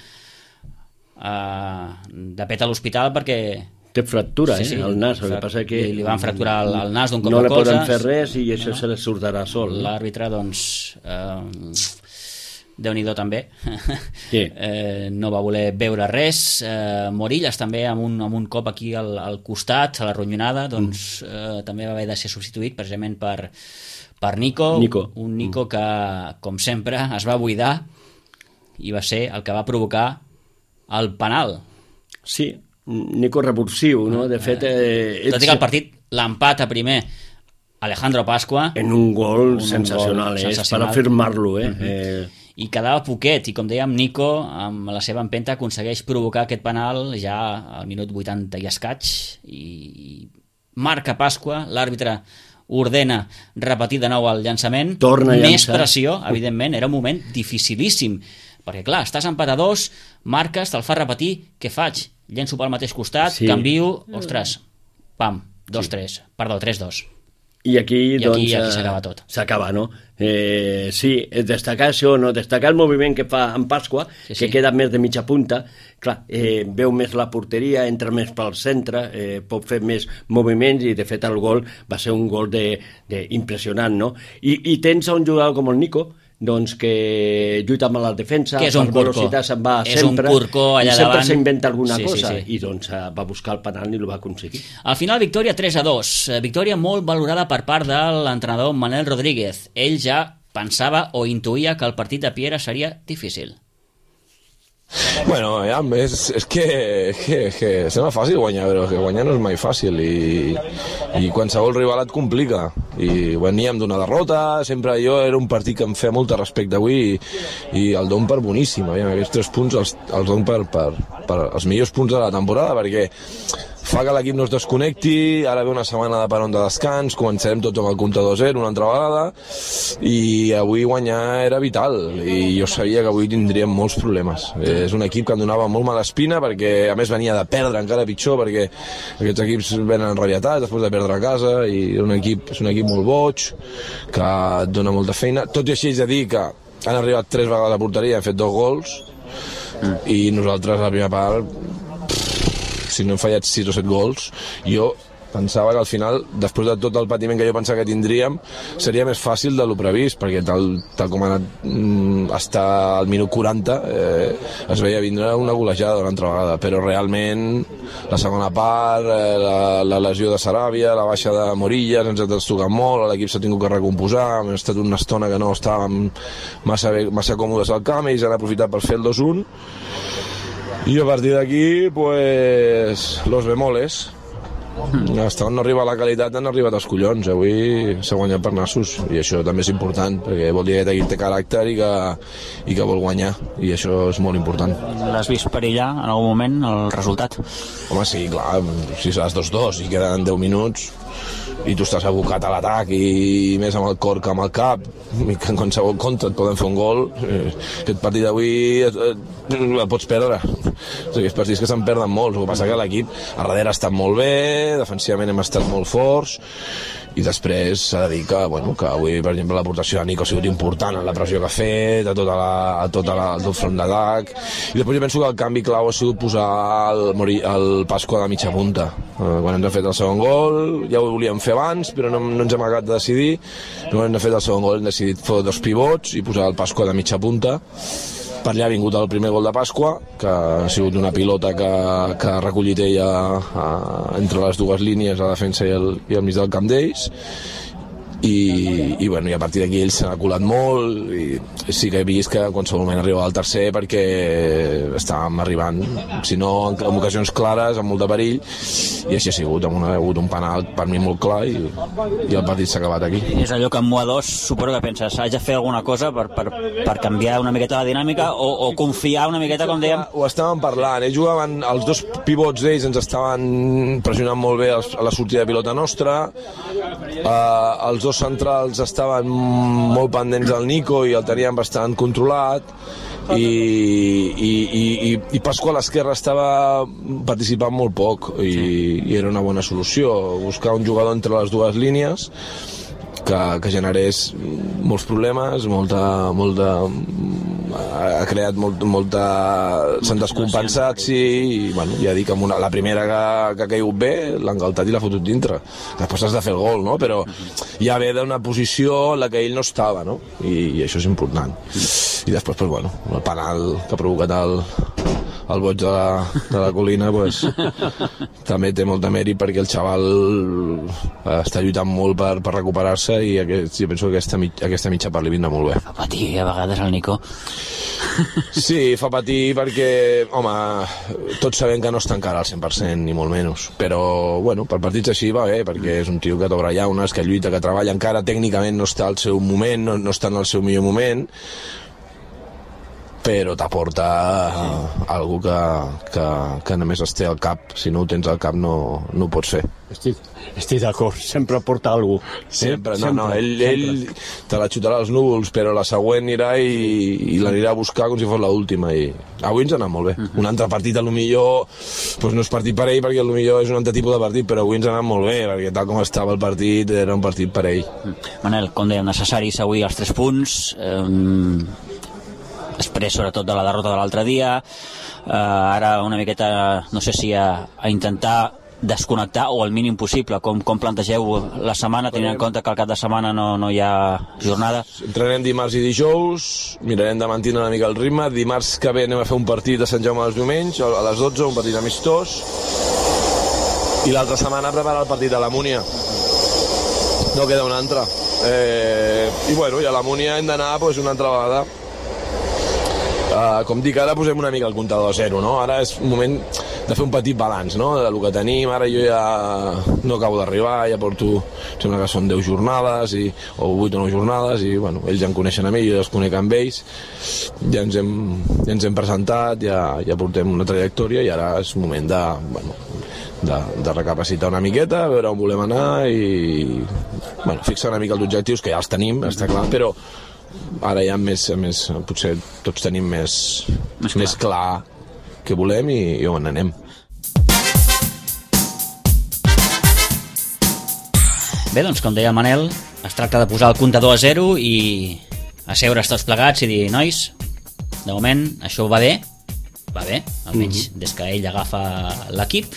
uh, de pet a l'hospital perquè... Té fractura, Sí, eh, sí. el nas, el que passa que... Li, li van fracturar el, el nas d'un cop no de li colze. poden fer res i això no. se li sortirà sol. No? L'àrbitre, doncs... Eh, Déu-n'hi-do també, sí. eh, no va voler veure res. eh, Morillas també amb un, amb un cop aquí al, al costat, a la ronyonada, doncs eh, també va haver de ser substituït precisament per, per Nico, Nico, un Nico que, com sempre, es va buidar i va ser el que va provocar el penal. Sí, Nico revulsiu, no? De fet... Eh, Tot i que el partit l'empata primer Alejandro Pasqua en un gol un sensacional, gol eh? sensacional. Per afirmar-lo, eh? Uh-huh. eh? I quedava poquet, i com dèiem, Nico amb la seva empenta aconsegueix provocar aquest penal ja al minut vuitanta i escaig, i marca Pasqua, l'àrbitre ordena repetir de nou el llançament, torna a més llançar. pressió, evidentment, era un moment dificilíssim, perquè clar, estàs empat a dos, marques, te'l fa repetir, què faig? Llenço pel mateix costat, sí. canvio, ostres, pam, dos tres, sí. perdó, tres dos. I aquí, I doncs, aquí, aquí s'acaba tot. S'acaba, no? Eh, sí, destacar això, no? Destacar el moviment que fa en Pasqua, sí, sí. que queda més de mitja punta. Clar, eh, veu més la porteria, entra més pel centre, eh, pot fer més moviments, i de fet el gol va ser un gol de, de impressionant, no? I, I tens un jugador com el Nico, doncs que lluita amb la defensa, que és un per curco. velocitat se'n va és sempre, un curco allà i sempre davant. s'inventa alguna sí, cosa, sí, sí. i doncs va buscar el penal i ho va aconseguir. Al final, victòria tres a dos. Victòria molt valorada per part de l'entrenador Manel Rodríguez. Ell ja pensava o intuïa que el partit de Piera seria difícil. Bueno, ja, és, és que, que, que sembla fàcil guanyar, però que guanyar no és mai fàcil, i, i qualsevol rival et complica, i veníem d'una derrota, sempre jo era un partit que em feia molt de respecte avui, i, i el don per boníssim, aviam, aquests tres punts els, els don per, per, per els millors punts de la temporada, perquè fa que l'equip no es desconnecti, ara ve una setmana de peron de descans, començarem tots amb el comptador zero una altra vegada, i avui guanyar era vital, i jo sabia que avui tindríem molts problemes. És un equip que em donava molt mala espina, perquè a més venia de perdre encara pitjor, perquè aquests equips venen enrabietats després de perdre a casa, i és un equip, és un equip molt boig, que et dona molta feina. Tot i així, és a dir que han arribat tres vegades a porteria, han fet dos gols, mm. i nosaltres a la primera part, si no hem fallat sis o set gols, jo pensava que al final, després de tot el patiment que jo pensava que tindríem, seria més fàcil de lo previst, perquè tal, tal com ha anat mm, hasta el minut quaranta eh, es veia vindre una golejada una altra vegada, però realment la segona part, eh, la, la lesió de Saràbia, la baixa de Morillas ens ha destocat molt, l'equip s'ha tingut que recomposar, hem estat una estona que no estàvem massa, bé, massa còmodes al camp, i ells han aprofitat per fer el dos un, i a partir d'aquí, pues, los bemoles. Hasta on no arriba la qualitat han arribat els collons. Avui s'ha guanyat per nassos, i això també és important, perquè vol dir que aquest equip té caràcter i que, i que vol guanyar, i això és molt important. L'has vist perillar en algun moment el resultat? Home, sí, clar, si seràs dos dos i queden deu minuts i tu estàs abocat a l'atac, i més amb el cor que amb el cap, i que en qualsevol contra et poden fer un gol, aquest partit d'avui el pots perdre. Aquests partits que se'n perden molts, el que passa que l'equip a darrere ha estat molt bé, defensivament hem estat molt forts, i després s'ha de dir que, bueno, que avui, per exemple, l'aportació de Nico ha sigut important en la pressió que ha fet, a tota la, a tota la, a tot front d'atac, i després jo penso que el canvi clau ha sigut posar el, el Pasqua de mitja punta. Quan hem fet el segon gol, ja ho volíem fer abans, però no, no ens hem acabat de decidir, però quan hem fet el segon gol hem decidit fer dos pivots i posar el Pasqua de mitja punta. Per allà ha vingut el primer gol de Pasqua, que ha sigut una pilota que, que ha recollit ella a, entre les dues línies, la defensa i el, i el mig del camp d'ells, i, i, bueno, i a partir d'aquí ells s'han colat molt, i sí que he vist que en qualsevol moment arribava el tercer, perquè estàvem arribant, si no en, en ocasions clares, amb molt de perill, i així ha sigut, amb una, ha hagut un penal per mi molt clar, i, i el partit s'ha acabat aquí. És allò que en un a dos suposo que penses, haig de fer alguna cosa per, per, per canviar una miqueta la dinàmica, o, o confiar una miqueta, com dèiem? Ho estàvem parlant, ells jugaven, els dos pivots d'ells ens estaven pressionant molt bé a la sortida de pilota nostra, uh, els dos centrals estaven molt pendents del Nico i el tenien bastant controlat, i, i, i, i Pasqua a l'esquerra estava participant molt poc, i, i era una bona solució buscar un jugador entre les dues línies que, que generés molts problemes, molta, molta, ha creat molt, molta... s'han descompensat, sí, i bueno, ja dic, amb una, la primera que, que ha caigut bé, l'ha engaltat i l'ha fotut dintre. Després has de fer el gol, no? Però ja ve d'una posició en la que ell no estava, no? I, i això és important. I després, pues, bueno, el penal que ha provocat el, el boig de la, de la Colina, pues, també té molt de mèrit perquè el xaval està lluitant molt per, per recuperar-se i aquest, jo penso que aquesta, aquesta mitja part li vindrà molt bé. Fa patir a vegades el Nico. Sí, fa patir perquè, home, tots sabem que no està encara al cent per cent, ni molt menys, però, bueno, per partits així va bé, perquè és un tio que t'obre llaunes, que lluita, que treballa, encara tècnicament no està al seu moment, no, no està en el seu millor moment, però t'aporta algú que, que, que només es té al cap. Si no ho tens al cap no, no ho pots fer. Estic, estic d'acord, sempre porta algú. Sempre, no, no, ell, ell te la xutarà als núvols, però la següent anirà i, i l'anirà a buscar com si fos l'última. I avui ens ha anat molt bé. Un altre partit, a lo millor, doncs no és partit per ell, perquè a lo millor és un altre tipus de partit, però avui ens ha anat molt bé, perquè tal com estava el partit, era un partit per ell. Manel, com dèiem, necessaris avui els tres punts, eh, després sobretot de la derrota de l'altre dia, eh, ara una miqueta, no sé si a, a intentar desconnectar o el mínim possible, com, com plantegeu la setmana, tenint en compte que al cap de setmana no, no hi ha jornada. Entrenem dimarts i dijous, mirarem de mantenir una mica el ritme. Dimarts que ve anem a fer un partit a Sant Jaume dels Diumenys a les dotze, un partit amistós, i l'altra setmana preparar el partit a la Múnia. No queda un altre, eh, i bueno, i a la Múnia hem d'anar pues, una altra vegada. Uh, com dic, ara posem una mica el comptador a zero, no? Ara és un moment de fer un petit balanç, no? De lo que tenim. Ara jo ja no acabo d'arribar, ja porto, sembla que són deu jornades i, o vuit o nou jornades, i bueno, ells ja em coneixen a mi, jo ja els conec amb ells, ja ens hem, ja ens hem presentat, ja, ja portem una trajectòria, i ara és un moment de, bueno, de, de recapacitar una miqueta, a veure on volem anar i bueno, fixar una mica els objectius, que ja els tenim, està clar, però ara ja més, més potser tots tenim més, més, clar. més clar què volem i, i on anem. Bé, doncs com deia el Manel, es tracta de posar el comptador a zero i asseure's tots plegats i dir, nois, de moment això va bé, va bé, almenys mm-hmm. des que ell agafa l'equip,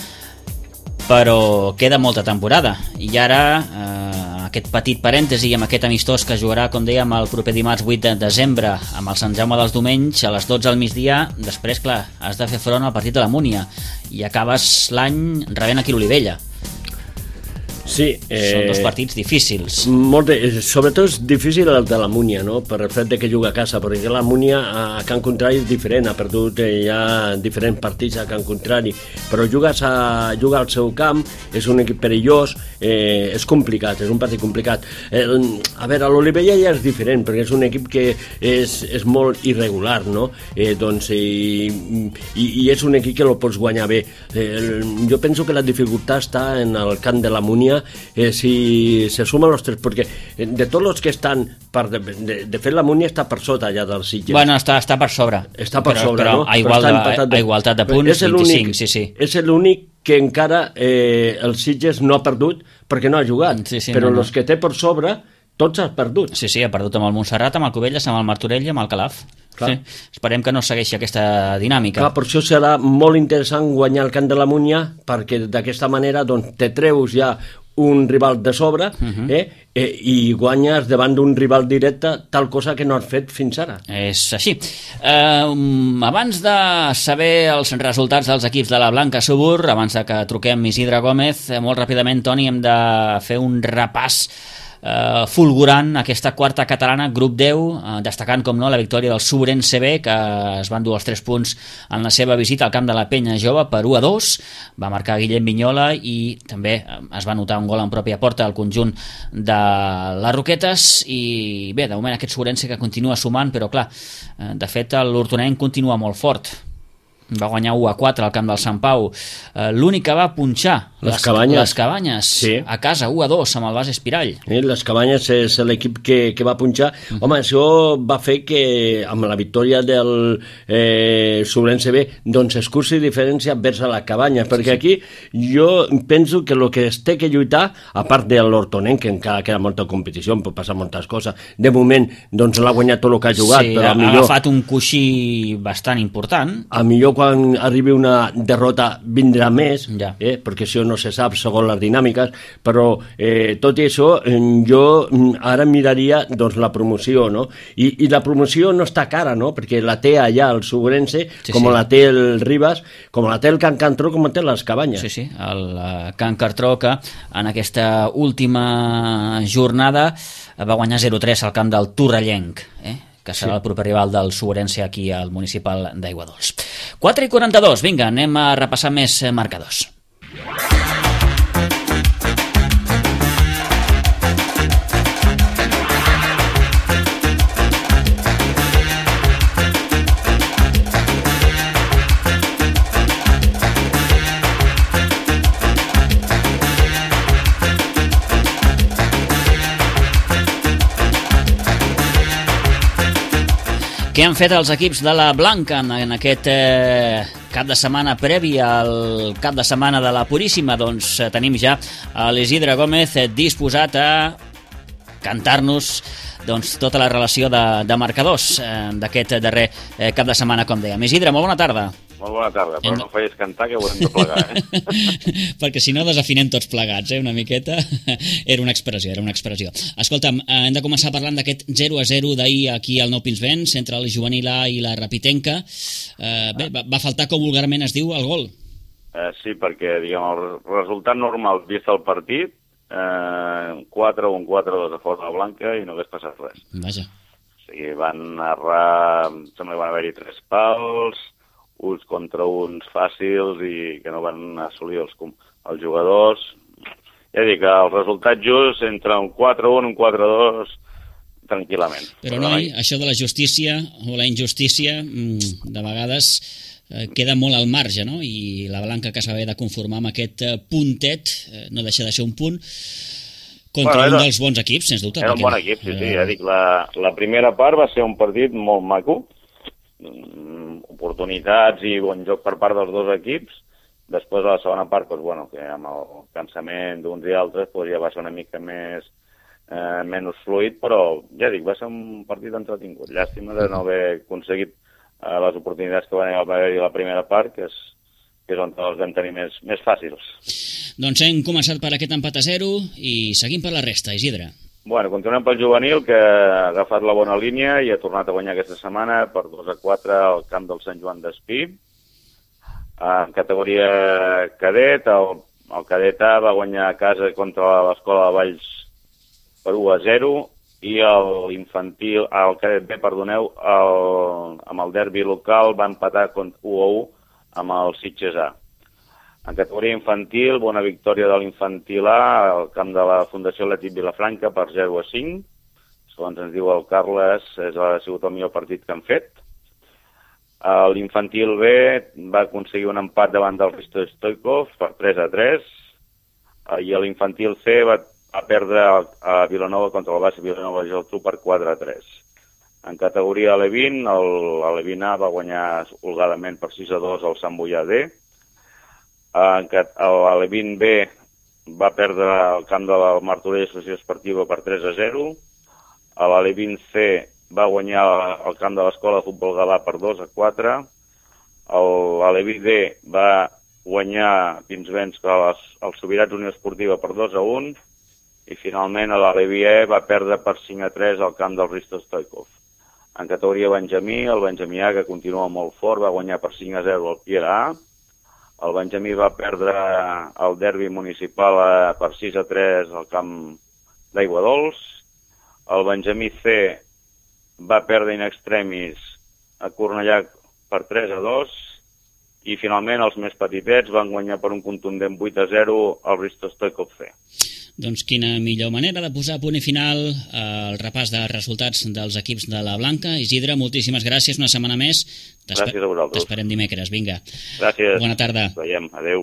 però queda molta temporada i ara eh, aquest petit parèntesi amb aquest amistós que jugarà, com dèiem, el proper dimarts vuit de desembre amb el Sant Jaume dels Domenys a les dotze al migdia, després, clar, has de fer front al partit de la Múnia i acabes l'any rebent aquí l'Olivella. Sí, eh, són dos partits difícils. Molt de, sobretot és difícil el de la Múnia, no? Per el fet de que juga a casa, perquè la Múnia a Can Contrari és diferent, ha perdut eh, ja diferents partits a Can Contrari, però jugues a, juga al seu camp, és un equip perillós, eh, és complicat, és un partit complicat. Eh, a veure, l'Olivella ja és diferent, perquè és un equip que és, és molt irregular, no? Eh, doncs, i, i, i és un equip que el pots guanyar bé. Eh, jo penso que la dificultat està en el camp de la Múnia. Eh, si se sumen los tres, perquè de tots els que estan per, de, de, de fet la Múnia està per sota ja dels Sitges. Bueno, està, està per sobre, està per però, sobre, però no? a, igual de, a igualtat de punts, vint-i-cinc, sí, sí. És l'únic que encara eh, el Sitges no ha perdut perquè no ha jugat, sí, sí, però no, no. els que té per sobre tots has perdut. Sí, sí, ha perdut amb el Montserrat, amb el Cubelles, amb el Martorell i amb el Calaf. Sí. Esperem que no segueixi aquesta dinàmica. Clar, per això serà molt interessant guanyar el camp de la Múnia, perquè d'aquesta manera doncs, te treus ja un rival de sobre uh-huh. eh, eh, i guanyes davant d'un rival directe, tal cosa que no has fet fins ara. És així. Eh, abans de saber els resultats dels equips de la Blanca Subur, abans de que truquem Isidre Gómez, eh, molt ràpidament, Toni, hem de fer un repàs Uh, fulgurant aquesta quarta catalana, grup deu, uh, destacant com no la victòria del Suburen C B, que es van dur els tres punts en la seva visita al camp de la Penya Jove per u a dos, va marcar Guillem Vinyola i també uh, es va notar un gol en pròpia porta al conjunt de les Roquetes. I bé, de moment aquest Suburense que continua sumant, però clar, uh, de fet l'Hortonenc continua molt fort. va guanyar u a quatre al camp del Sant Pau. L'únic que va punxar les, les Cabanyes, les cabanyes sí. A casa, u a dos amb el Bas Espirall. Eh, les Cabanyes és l'equip que, que va punxar. Mm. Home, això va fer que amb la victòria del eh, Sobrense B doncs es cursi diferència vers a la Cabanyes, perquè sí, sí. Aquí jo penso que el que es té que lluitar, a part de l'Hortonenc, que encara queda molta competició, pot passar moltes coses, de moment doncs l'ha guanyat tot el que ha jugat, sí, però ha millor... agafat un coixí bastant important. A millor quan arribi una derrota vindrà més, ja. eh, perquè això no se sap segons les dinàmiques, però eh, tot i això jo ara miraria doncs, la promoció, no? I, i la promoció no està cara, no? Perquè la té allà el Sobrense, sí, com sí. La té el Ribas, com la té el Can Cartró, com la té les Cabanyes. Sí, sí, el uh, Can Cartró que en aquesta última jornada va guanyar zero a tres al camp del Torrellenc, eh? Que serà sí. El proper rival del Sobrense aquí al municipal d'Aiguadols. quatre i quaranta-dos, vinga, anem a repassar més marcadors. Què han fet els equips de la Blanca en aquest eh, cap de setmana previ al cap de setmana de la Puríssima? Doncs eh, tenim ja a l'Isidre Gómez eh, disposat a cantar-nos doncs, tota la relació de, de marcadors eh, d'aquest darrer eh, cap de setmana, com dèiem. Isidre, molt bona tarda. Molt bona tarda, però no feies cantar, que ho hem de plegar, eh? Perquè si no desafinem tots plegats, eh? Una miqueta. Era una expressió, era una expressió. Escolta'm, hem de començar parlant d'aquest zero a zero d'ahir aquí al Nou Pinsbens, entre el Juvenil A i la Rapitenca. Eh, bé, va, va faltar, com vulgarment es diu, el gol. Eh, sí, perquè, diguem, el resultat normal, vist el partit, eh, quatre o un quatre dos a fora de la Blanca i no hagués passat res. Vaja. O sigui, van narrar, em sembla que van haver-hi tres pals, uns contra uns fàcils i que no van assolir els, els jugadors. Ja dic, el resultat just entre un quatre un i un quatre dos tranquil·lament. Però, noi, això de la justícia o la injustícia, de vegades eh, queda molt al marge, no? I la Blanca, que s'ha de conformar amb aquest eh, puntet, eh, no deixa de ser un punt, contra bueno, era, un dels bons equips, sens dubte. Era un bon equip, sí, sí. Ja dic, la, la primera part va ser un partit molt maco, oportunitats i bon joc per part dels dos equips. Després, a la segona part, doncs, bueno, que amb el cansament d'uns i altres pues, ja va ser una mica més eh, menys fluid, però ja dic, va ser un partit entretingut. Llàstima de no haver aconseguit eh, les oportunitats que van haver-hi a la primera part, que és, que és on els vam tenir més, més fàcils. Doncs hem començat per aquest empat a zero i seguim per la resta, Isidre. Bueno, continuem pel juvenil, que ha agafat la bona línia i ha tornat a guanyar aquesta setmana per dos a quatre al camp del Sant Joan d'Espí. En categoria cadet, el, el cadet A va guanyar a casa contra l'Escola de Valls per u a zero i l'infantil, el cadet B, perdoneu, el, amb el derbi local va empatar u a u amb el Sitges A. En categoria infantil, bona victòria de l'infantil A al camp de la Fundació Atlètic Vilafranca per zero a cinc. Segons ens diu el Carles, és, ha sigut el millor partit que han fet. L'infantil B va aconseguir un empat davant del Risto Stoikov per tres a tres. I l'infantil C va, va perdre a Vilanova contra el Bassa Vilanova i Geltrú per quatre a tres. En categoria Alevin, l'Alevin A va guanyar holgadament per sis a dos al Sant Boià D. L'Alevin B va perdre el camp de la Martorell Associació Esportiva per tres a zero. L'Alevin C va guanyar el camp de l'Escola de Futbol Galà per dos a quatre. L'Alevin D va guanyar Pinsbens el Subirats Unió Esportiva per dos a un. I finalment l'Alevi E va perdre per cinc a tres al camp del Risto Stoikov. En categoria Benjamí, el Benjamí A, que continua molt fort, va guanyar per cinc a zero al Piera A. El Benjamí va perdre el derbi municipal per sis a tres al camp d'Aiguadols. El Benjamí C va perdre in extremis a Cornellà per tres a dos. I finalment els més petitets van guanyar per un contundent vuit a zero al Risto Stoikov C. Doncs quina millor manera de posar punt i final al repàs de resultats dels equips de la Blanca. Isidre, moltíssimes gràcies, una setmana més. Gràcies a vosaltres. T'esperem dimecres, vinga. Gràcies. Bona tarda. Ens veiem, adeu.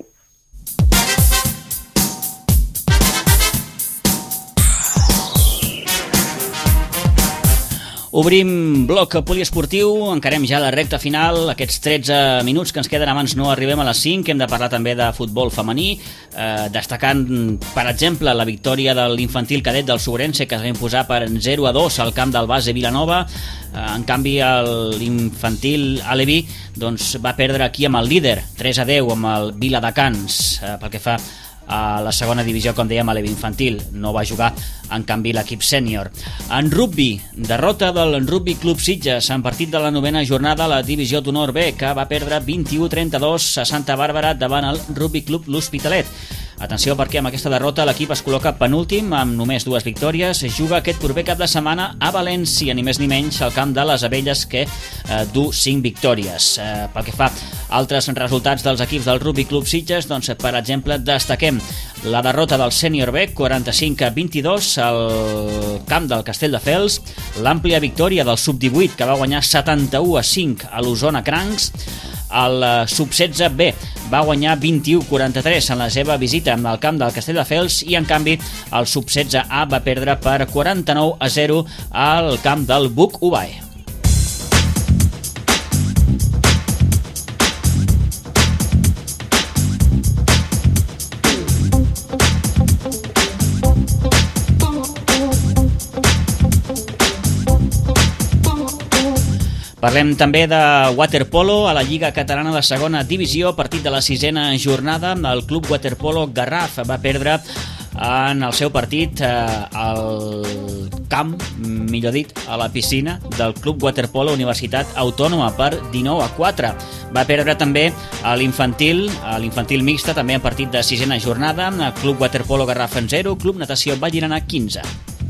Obrim bloc poliesportiu, encarem ja la recta final, aquests tretze minuts que ens queden abans no arribem a les cinc, hem de parlar també de futbol femení, eh, destacant, per exemple, la victòria de l'infantil cadet del Sobrense, que es va imposar per zero a dos al camp del base Vilanova. Eh, en canvi, l'infantil Alevi doncs, va perdre aquí amb el líder, tres a deu amb el Viladecans, eh, pel que fa a la segona divisió, com dèiem, a l'E V infantil. No va jugar, en canvi, l'equip sènior. En rugby, derrota del Rugby Club Sitges en partit de la novena jornada a la divisió d'honor B, que va perdre vint-i-u a trenta-dos a Santa Bàrbara davant el Rugby Club L'Hospitalet. Atenció, perquè amb aquesta derrota l'equip es col·loca penúltim amb només dues victòries. Juga aquest proper cap de setmana a València, ni més ni menys, al camp de les Abelles, que eh, du cinc victòries. Eh, pel que fa a altres resultats dels equips del Rugby Club Sitges, doncs, per exemple, destaquem la derrota del Sènior B, quaranta-cinc a vint-i-dos al camp del Castelldefels, l'àmplia victòria del sub divuit, que va guanyar setanta-u a cinc a l'Osona Crancs. El sub setze B va guanyar vint-i-u a quaranta-tres en la seva visita al camp del Castelldefels, i en canvi el sub setze A va perdre per quaranta-nou a zero al camp del Buc Ubae. Parlem també de waterpolo a la Lliga Catalana de Segona Divisió, partit de la sisena jornada. El club waterpolo Garraf va perdre en el seu partit eh, al camp, millor dit, a la piscina del club waterpolo Universitat Autònoma per dinou a quatre. Va perdre també a l'infantil, a l'infantil mixta, també en partit de sisena jornada, el club waterpolo Garraf en zero, club natació Vallirana quinze.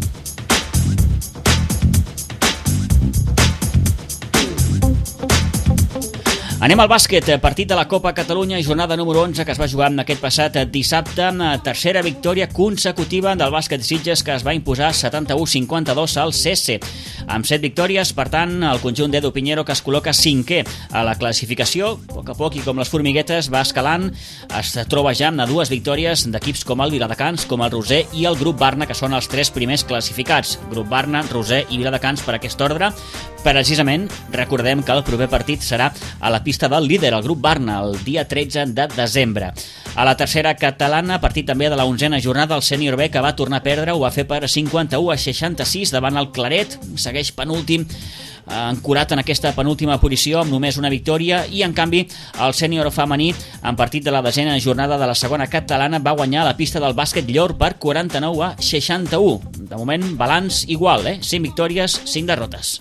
Anem al bàsquet, partit de la Copa Catalunya, jornada número onze, que es va jugar aquest passat dissabte, tercera victòria consecutiva del bàsquet Sitges, que es va imposar setanta-u a cinquanta-dos al C S. Amb set victòries, per tant, el conjunt d'Edu Piñero, que es col·loca cinquè a la classificació, a poc a poc i com les formiguetes va escalant, es troba ja amb dues victòries d'equips com el Viladecans, com el Roser i el Grup Barna, que són els tres primers classificats. Grup Barna, Roser i Viladecans per aquest ordre. Precisament, recordem que el proper partit serà a la pista del líder, el Grup Barna, el dia tretze de desembre. A la tercera catalana, partit també de la onzena jornada, el Sènior B, que va tornar a perdre, ho va fer per cinquanta-u a seixanta-sis davant el Claret, segueix penúltim, ancorat en aquesta penúltima posició amb només una victòria, i en canvi el sènior femení en partit de la desena jornada de la segona catalana va guanyar a la pista del bàsquet Llor per quaranta-nou a seixanta-u. De moment, balanç igual, eh? cinc victòries, cinc derrotes.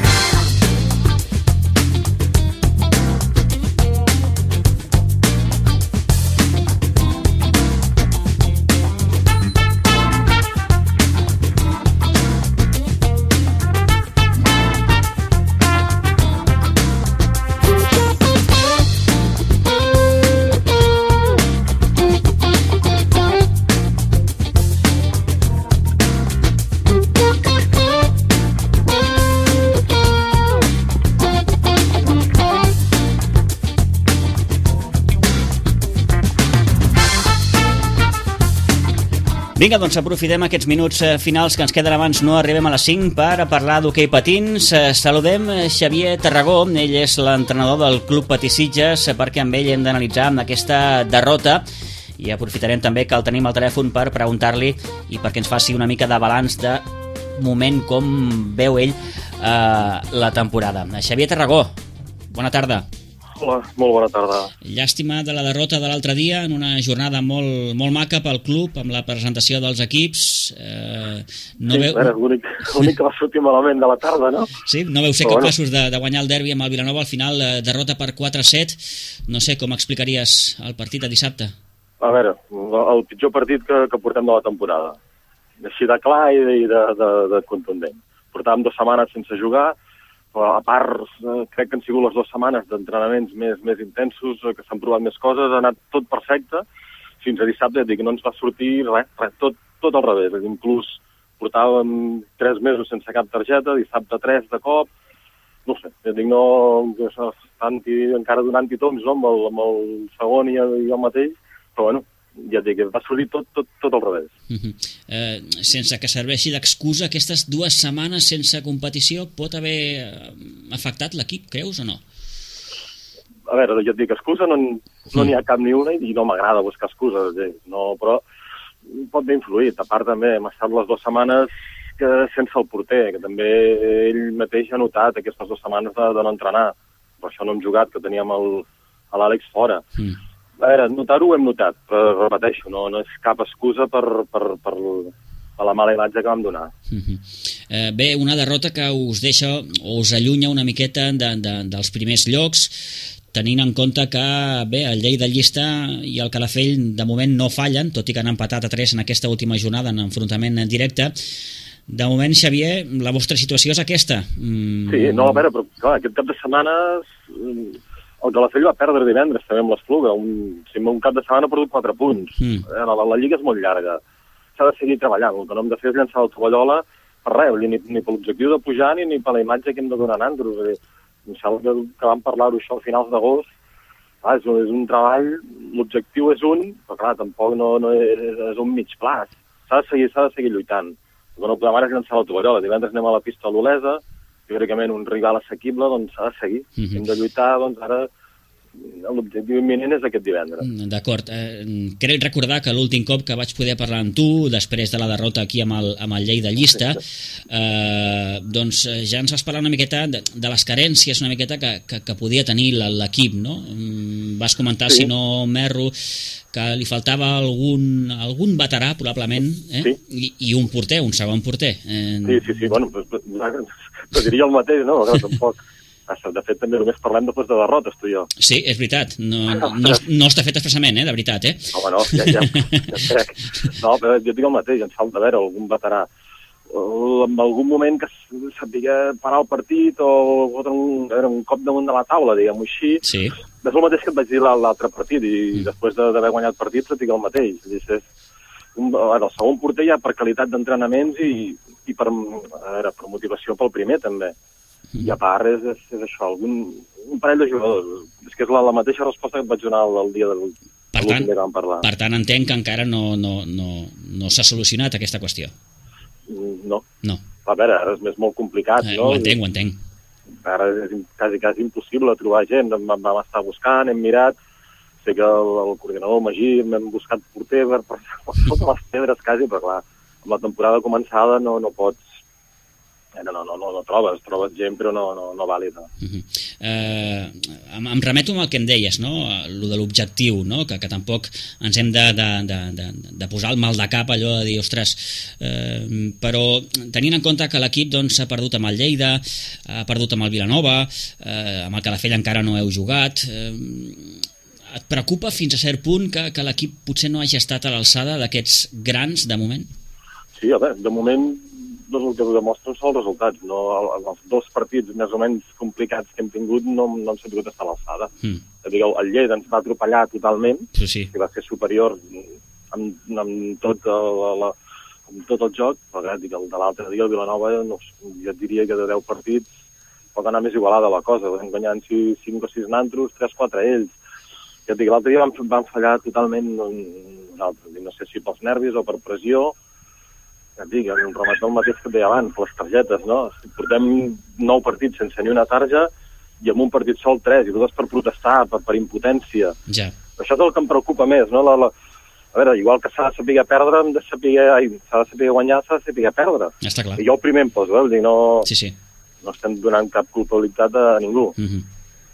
Vinga, doncs aprofitem aquests minuts finals que ens queden abans no arribem a les cinc per parlar d'hoquei patins. Saludem Xavier Tarragó, ell és l'entrenador del Club Patí Sitges, perquè amb ell hem d'analitzar aquesta derrota, i aprofitarem també que el tenim al telèfon per preguntar-li i perquè ens faci una mica de balanç de moment com veu ell eh, la temporada. Xavier Tarragó, bona tarda. Hola, molt bona tarda. Llàstima de la derrota de l'altre dia en una jornada molt, molt maca pel club, amb la presentació dels equips. Eh, no sí, veu... era l'únic, l'únic que va sortir malament de la tarda, no? Sí, no veu ser Però capaços bueno. de, de guanyar el derbi amb el Vilanova, al final eh, derrota per quatre a set. No sé com explicaries el partit de dissabte. A veure, el pitjor partit que, que portem de la temporada. Així de clar i de, de, de, de contundent. Portàvem dues setmanes sense jugar, a part, crec que han sigut les dues setmanes d'entrenaments més, més intensos, que s'han provat més coses, ha anat tot perfecte, fins a dissabte, dic, no ens va sortir res, res tot, tot al revés. Inclús portàvem tres mesos sense cap targeta, dissabte tres de cop, no sé, ja dic, no, anti, encara donant-hi toms, no?, amb el, amb el segon i el, i el mateix, però bueno, ja et dic, va sortir tot, tot, tot al revés. Uh-huh. eh, sense que serveixi d'excusa, aquestes dues setmanes sense competició pot haver afectat l'equip, creus o no? A veure, ja et dic, excusa no n'hi no ha cap ni una i no m'agrada buscar excuses, no, però pot haver influït. A part també hem estat les dues setmanes que sense el porter, que també ell mateix ha notat aquestes dues setmanes de, de no entrenar. Per això no hem jugat, que teníem l'Àlex fora. Mm. A veure, notar-ho ho hem notat, però repeteixo, no, no és cap excusa per, per, per, per la mala imatge que vam donar. Mm-hmm. eh, bé, una derrota que us deixa o us allunya una miqueta de, de, dels primers llocs, tenint en compte que bé, el Lleida Llista i el Calafell de moment no fallen, tot i que han empatat a tres en aquesta última jornada en enfrontament directe. De moment, Xavier, la vostra situació és aquesta. Mm. Sí, no, a veure, però clar, aquest cap de setmana el Calafell va perdre divendres també amb l'Espluga, un, un cap de setmana ha perdut quatre punts. Mm. La, la, la lliga és molt llarga, s'ha de seguir treballant, el que no hem de fer és llançar la tovallola per res, ni, ni per l'objectiu de pujar ni, ni per la imatge que hem de donar a Nandros. Em sembla que, que vam parlar-ho això a finals d'agost. Ah, és, un, és un treball, l'objectiu és un, però clar, tampoc no, no és, és un mig plaç. S'ha de seguir, s'ha de seguir lluitant. El que no podem ara és llançar la tovallola. Divendres anem a la pista a l'Olesa, teòricament un rival assequible, doncs s'ha de seguir. Mm-hmm. Hem de lluitar, doncs ara l'objectiu imminent és aquest divendres. D'acord. Eh, crec recordar que l'últim cop que vaig poder parlar amb tu, després de la derrota aquí amb el, amb el Lleida Llista, eh, doncs ja ens vas parlar una miqueta de, de les carències una miqueta que, que, que podia tenir l'equip, no? Vas comentar, sí. Si no m'erro, que li faltava algun, algun veterà, probablement, eh? Sí. I, i un porter, un segon porter. Eh... Sí, sí, sí, bueno, pues, pues diria el mateix, no? Però tampoc... De fet, també només parlem després de derrotes, tu i jo. Sí, és veritat. No, no, no està fet expressament, eh, de veritat, eh? Home, no, ja, ja, ja crec. No, però jo dic el mateix, ens falta veure algun veterà. En algun moment que sàpiga parar el partit o un, un cop damunt de la taula, diguem-ho així. Sí. És el mateix que et vaig dir l'altre partit i mm. després d'haver guanyat partits et dic el mateix. És un, el segon porter ja per qualitat d'entrenaments i, i per, a veure, per motivació pel primer, també. I a part és, és, és això, algun, un parell de jugadors. És que és la, la mateixa resposta que et vaig donar el, el dia del per tant, que vam parlar. Per tant, entenc que encara no, no, no, no s'ha solucionat aquesta qüestió. No. No. A veure, ara és més molt complicat, eh, no? Ho entenc, ho entenc. Ara és quasi, quasi impossible trobar gent. Vam, vam estar buscant, hem mirat. Sé que el, el coordinador Magí hem buscat porter per, per, per totes les pedres quasi, però clar, amb la temporada començada no, no pots No, no, no, no trobes, trobes gent però no, no, no vàlida. Uh-huh. eh, em, em remeto amb el que em deies, no? Lo de l'objectiu, no? que, que tampoc ens hem de, de, de, de, de posar el mal de cap, allò de dir, ostres, eh, però tenint en compte que l'equip doncs, ha perdut amb el Lleida, ha perdut amb el Vilanova, eh, amb el Calafell encara no heu jugat, eh, et preocupa fins a cert punt que, que l'equip potser no hagi estat a l'alçada d'aquests grans de moment? Sí, a veure, de moment doncs el que ho demostren són els resultats. No, els dos partits més o menys complicats que hem tingut no, no han sabut estar a l'alçada. Mm. El, el Lleida ens va atropellar totalment, sí, sí. que va ser superior amb, amb, tot, el, la, amb tot el joc, però dic, el de l'altre dia, el Vilanova, no, jo et diria que de deu partits pot anar més igualada la cosa. Vam guanyar cinc o sis nantros, tres o quatre ells. Jo et dic, l'altre dia vam, vam fallar totalment nosaltres. No sé si pels nervis o per pressió. Ja et dic, em remeto el mateix que et deia abans, les targetes, no? Portem nou partits sense ni una tarja i amb un partit sol tres, i tots per protestar, per, per impotència. Ja. Això és el que em preocupa més, no? La, la... A veure, igual que s'ha de saber perdre, hem de saber... Ai, s'ha de saber guanyar, s'ha de saber perdre. Està clar. I jo el primer em poso, eh? Dir, no... Sí, sí. No estem donant cap culpabilitat a ningú. Mm-hmm.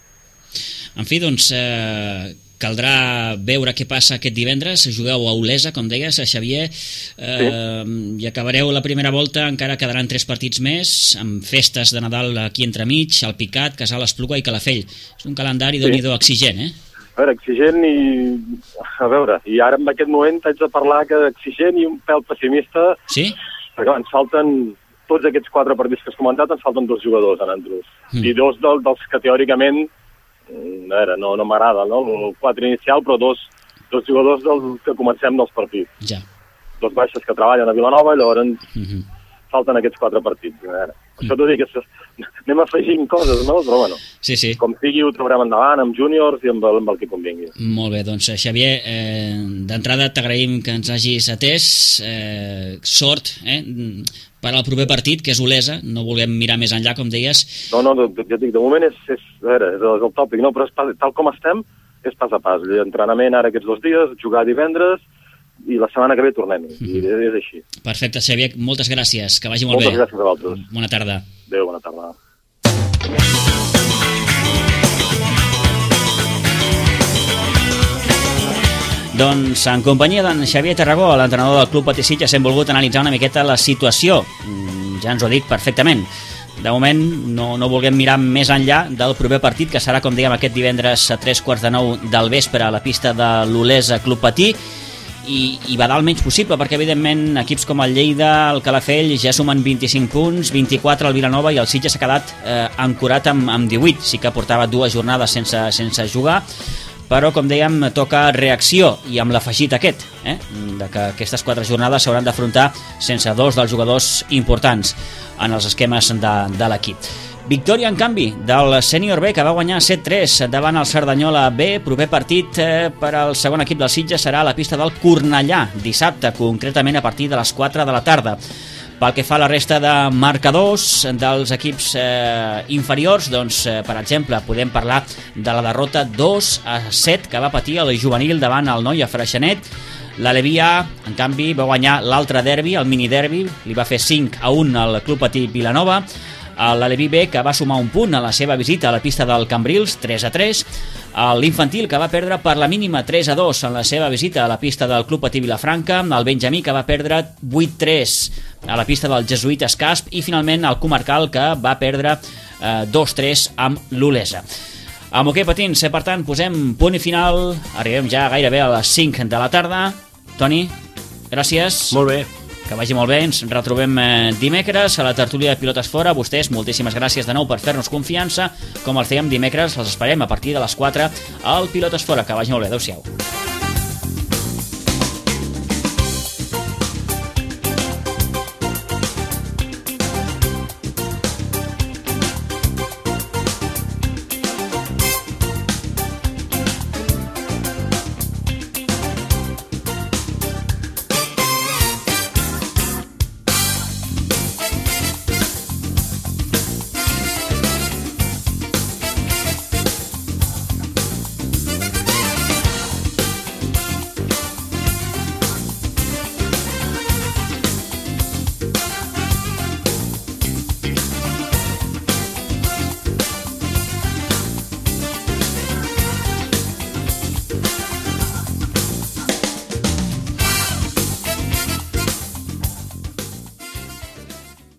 En fi, doncs... Eh... Caldrà veure què passa aquest divendres. Jugueu a Olesa, com deies, a Xavier, eh, sí. I acabareu la primera volta, encara quedaran tres partits més, amb festes de Nadal aquí entremig, el Picat, Casal, Espluga i Calafell. És un calendari, sí. Déu-n'hi-do, exigent, eh? A veure, exigent i... A veure, i ara en aquest moment t'haig de parlar que exigent i un pèl pessimista. Sí? Perquè ens falten tots aquests quatre partits que has comentat, ens falten dos jugadors en Andrus. Mm. I dos del, dels que teòricament a veure, no, no m'agrada, no? El quatre inicial, però dos, dos jugadors del que comencem dels partits. Ja. dos baixes que treballen a Vilanova i llavors Uh -huh. falten aquests quatre partits. Per això t'ho dic, anem afegint coses, no? Però bueno, sí, sí. com sigui ho trobarem endavant amb júniors i amb el, amb el que convingui. Molt bé, doncs Xavier, eh, d'entrada t'agraïm que ens hagis atès, eh, sort, eh, per al proper partit, que és Olesa, no volem mirar més enllà, com deies. No, no, ja et dic, de moment és, és, a veure, és el tòpic, no? Però és, tal com estem, és pas a pas. L'entrenament ara aquests dos dies, jugar divendres, i la setmana que ve tornem, i és, és així. Perfecte, Xavier, moltes gràcies, que vagi molt moltes bé. Moltes gràcies a vosaltres. Bona tarda. Adéu, bona tarda. Doncs en companyia d'en Xavier Tarragó, l'entrenador del Club Patí Sitges, hem volgut analitzar una miqueta la situació. Ja ens ho ha dit perfectament. De moment no, no vulguem mirar més enllà del proper partit, que serà, com dèiem, aquest divendres a tres quarts de nou del vespre a la pista de l'Olesa Club Patí, i, i badar el menys possible, perquè evidentment equips com el Lleida, el Calafell ja sumen vint-i-cinc punts, vint-i-quatre al Vilanova, i el Sitges s'ha quedat eh, ancorat amb, amb divuit. Sí que portava dues jornades sense, sense jugar, però com dèiem toca reacció, i amb l'afegit aquest, eh, de que aquestes quatre jornades s'hauran d'afrontar sense dos dels jugadors importants en els esquemes de, de l'equip. Victòria, en canvi, del Sènior B, que va guanyar set tres davant el Cerdanyola B. Proper partit eh, per al segon equip del Sitges serà a la pista del Cornellà, dissabte, concretament a partir de les quatre de la tarda. Pel que fa a la resta de marcadors dels equips eh, inferiors, doncs, eh, per exemple, podem parlar de la derrota dos a set que va patir el juvenil davant el Noia Freixenet. L'Alevia, en canvi, va guanyar l'altre derbi, el miniderbi, li va fer cinc a un al Club Patí Vilanova. L'Aleví B, que va sumar un punt a la seva visita a la pista del Cambrils, tres a tres. L'Infantil, que va perdre per la mínima tres a dos en la seva visita a la pista del Club Patí Vilafranca. El Benjamí, que va perdre vuit tres a la pista del Jesuïtes Casp. I finalment el Comarcal, que va perdre eh, dos tres amb l'Olesa. Amb hoquei patins, per tant, posem punt i final. Arribem ja gairebé a les cinc de la tarda. Toni, gràcies. Molt bé. Que vagi molt bé, ens retrobem eh, dimecres a la tertúlia de Pilotes Fora. Vostès, moltíssimes gràcies de nou per fer-nos confiança. Com el fèiem dimecres, els esperem a partir de les quatre al Pilotes Fora. Que vagi molt bé, adeu-siau.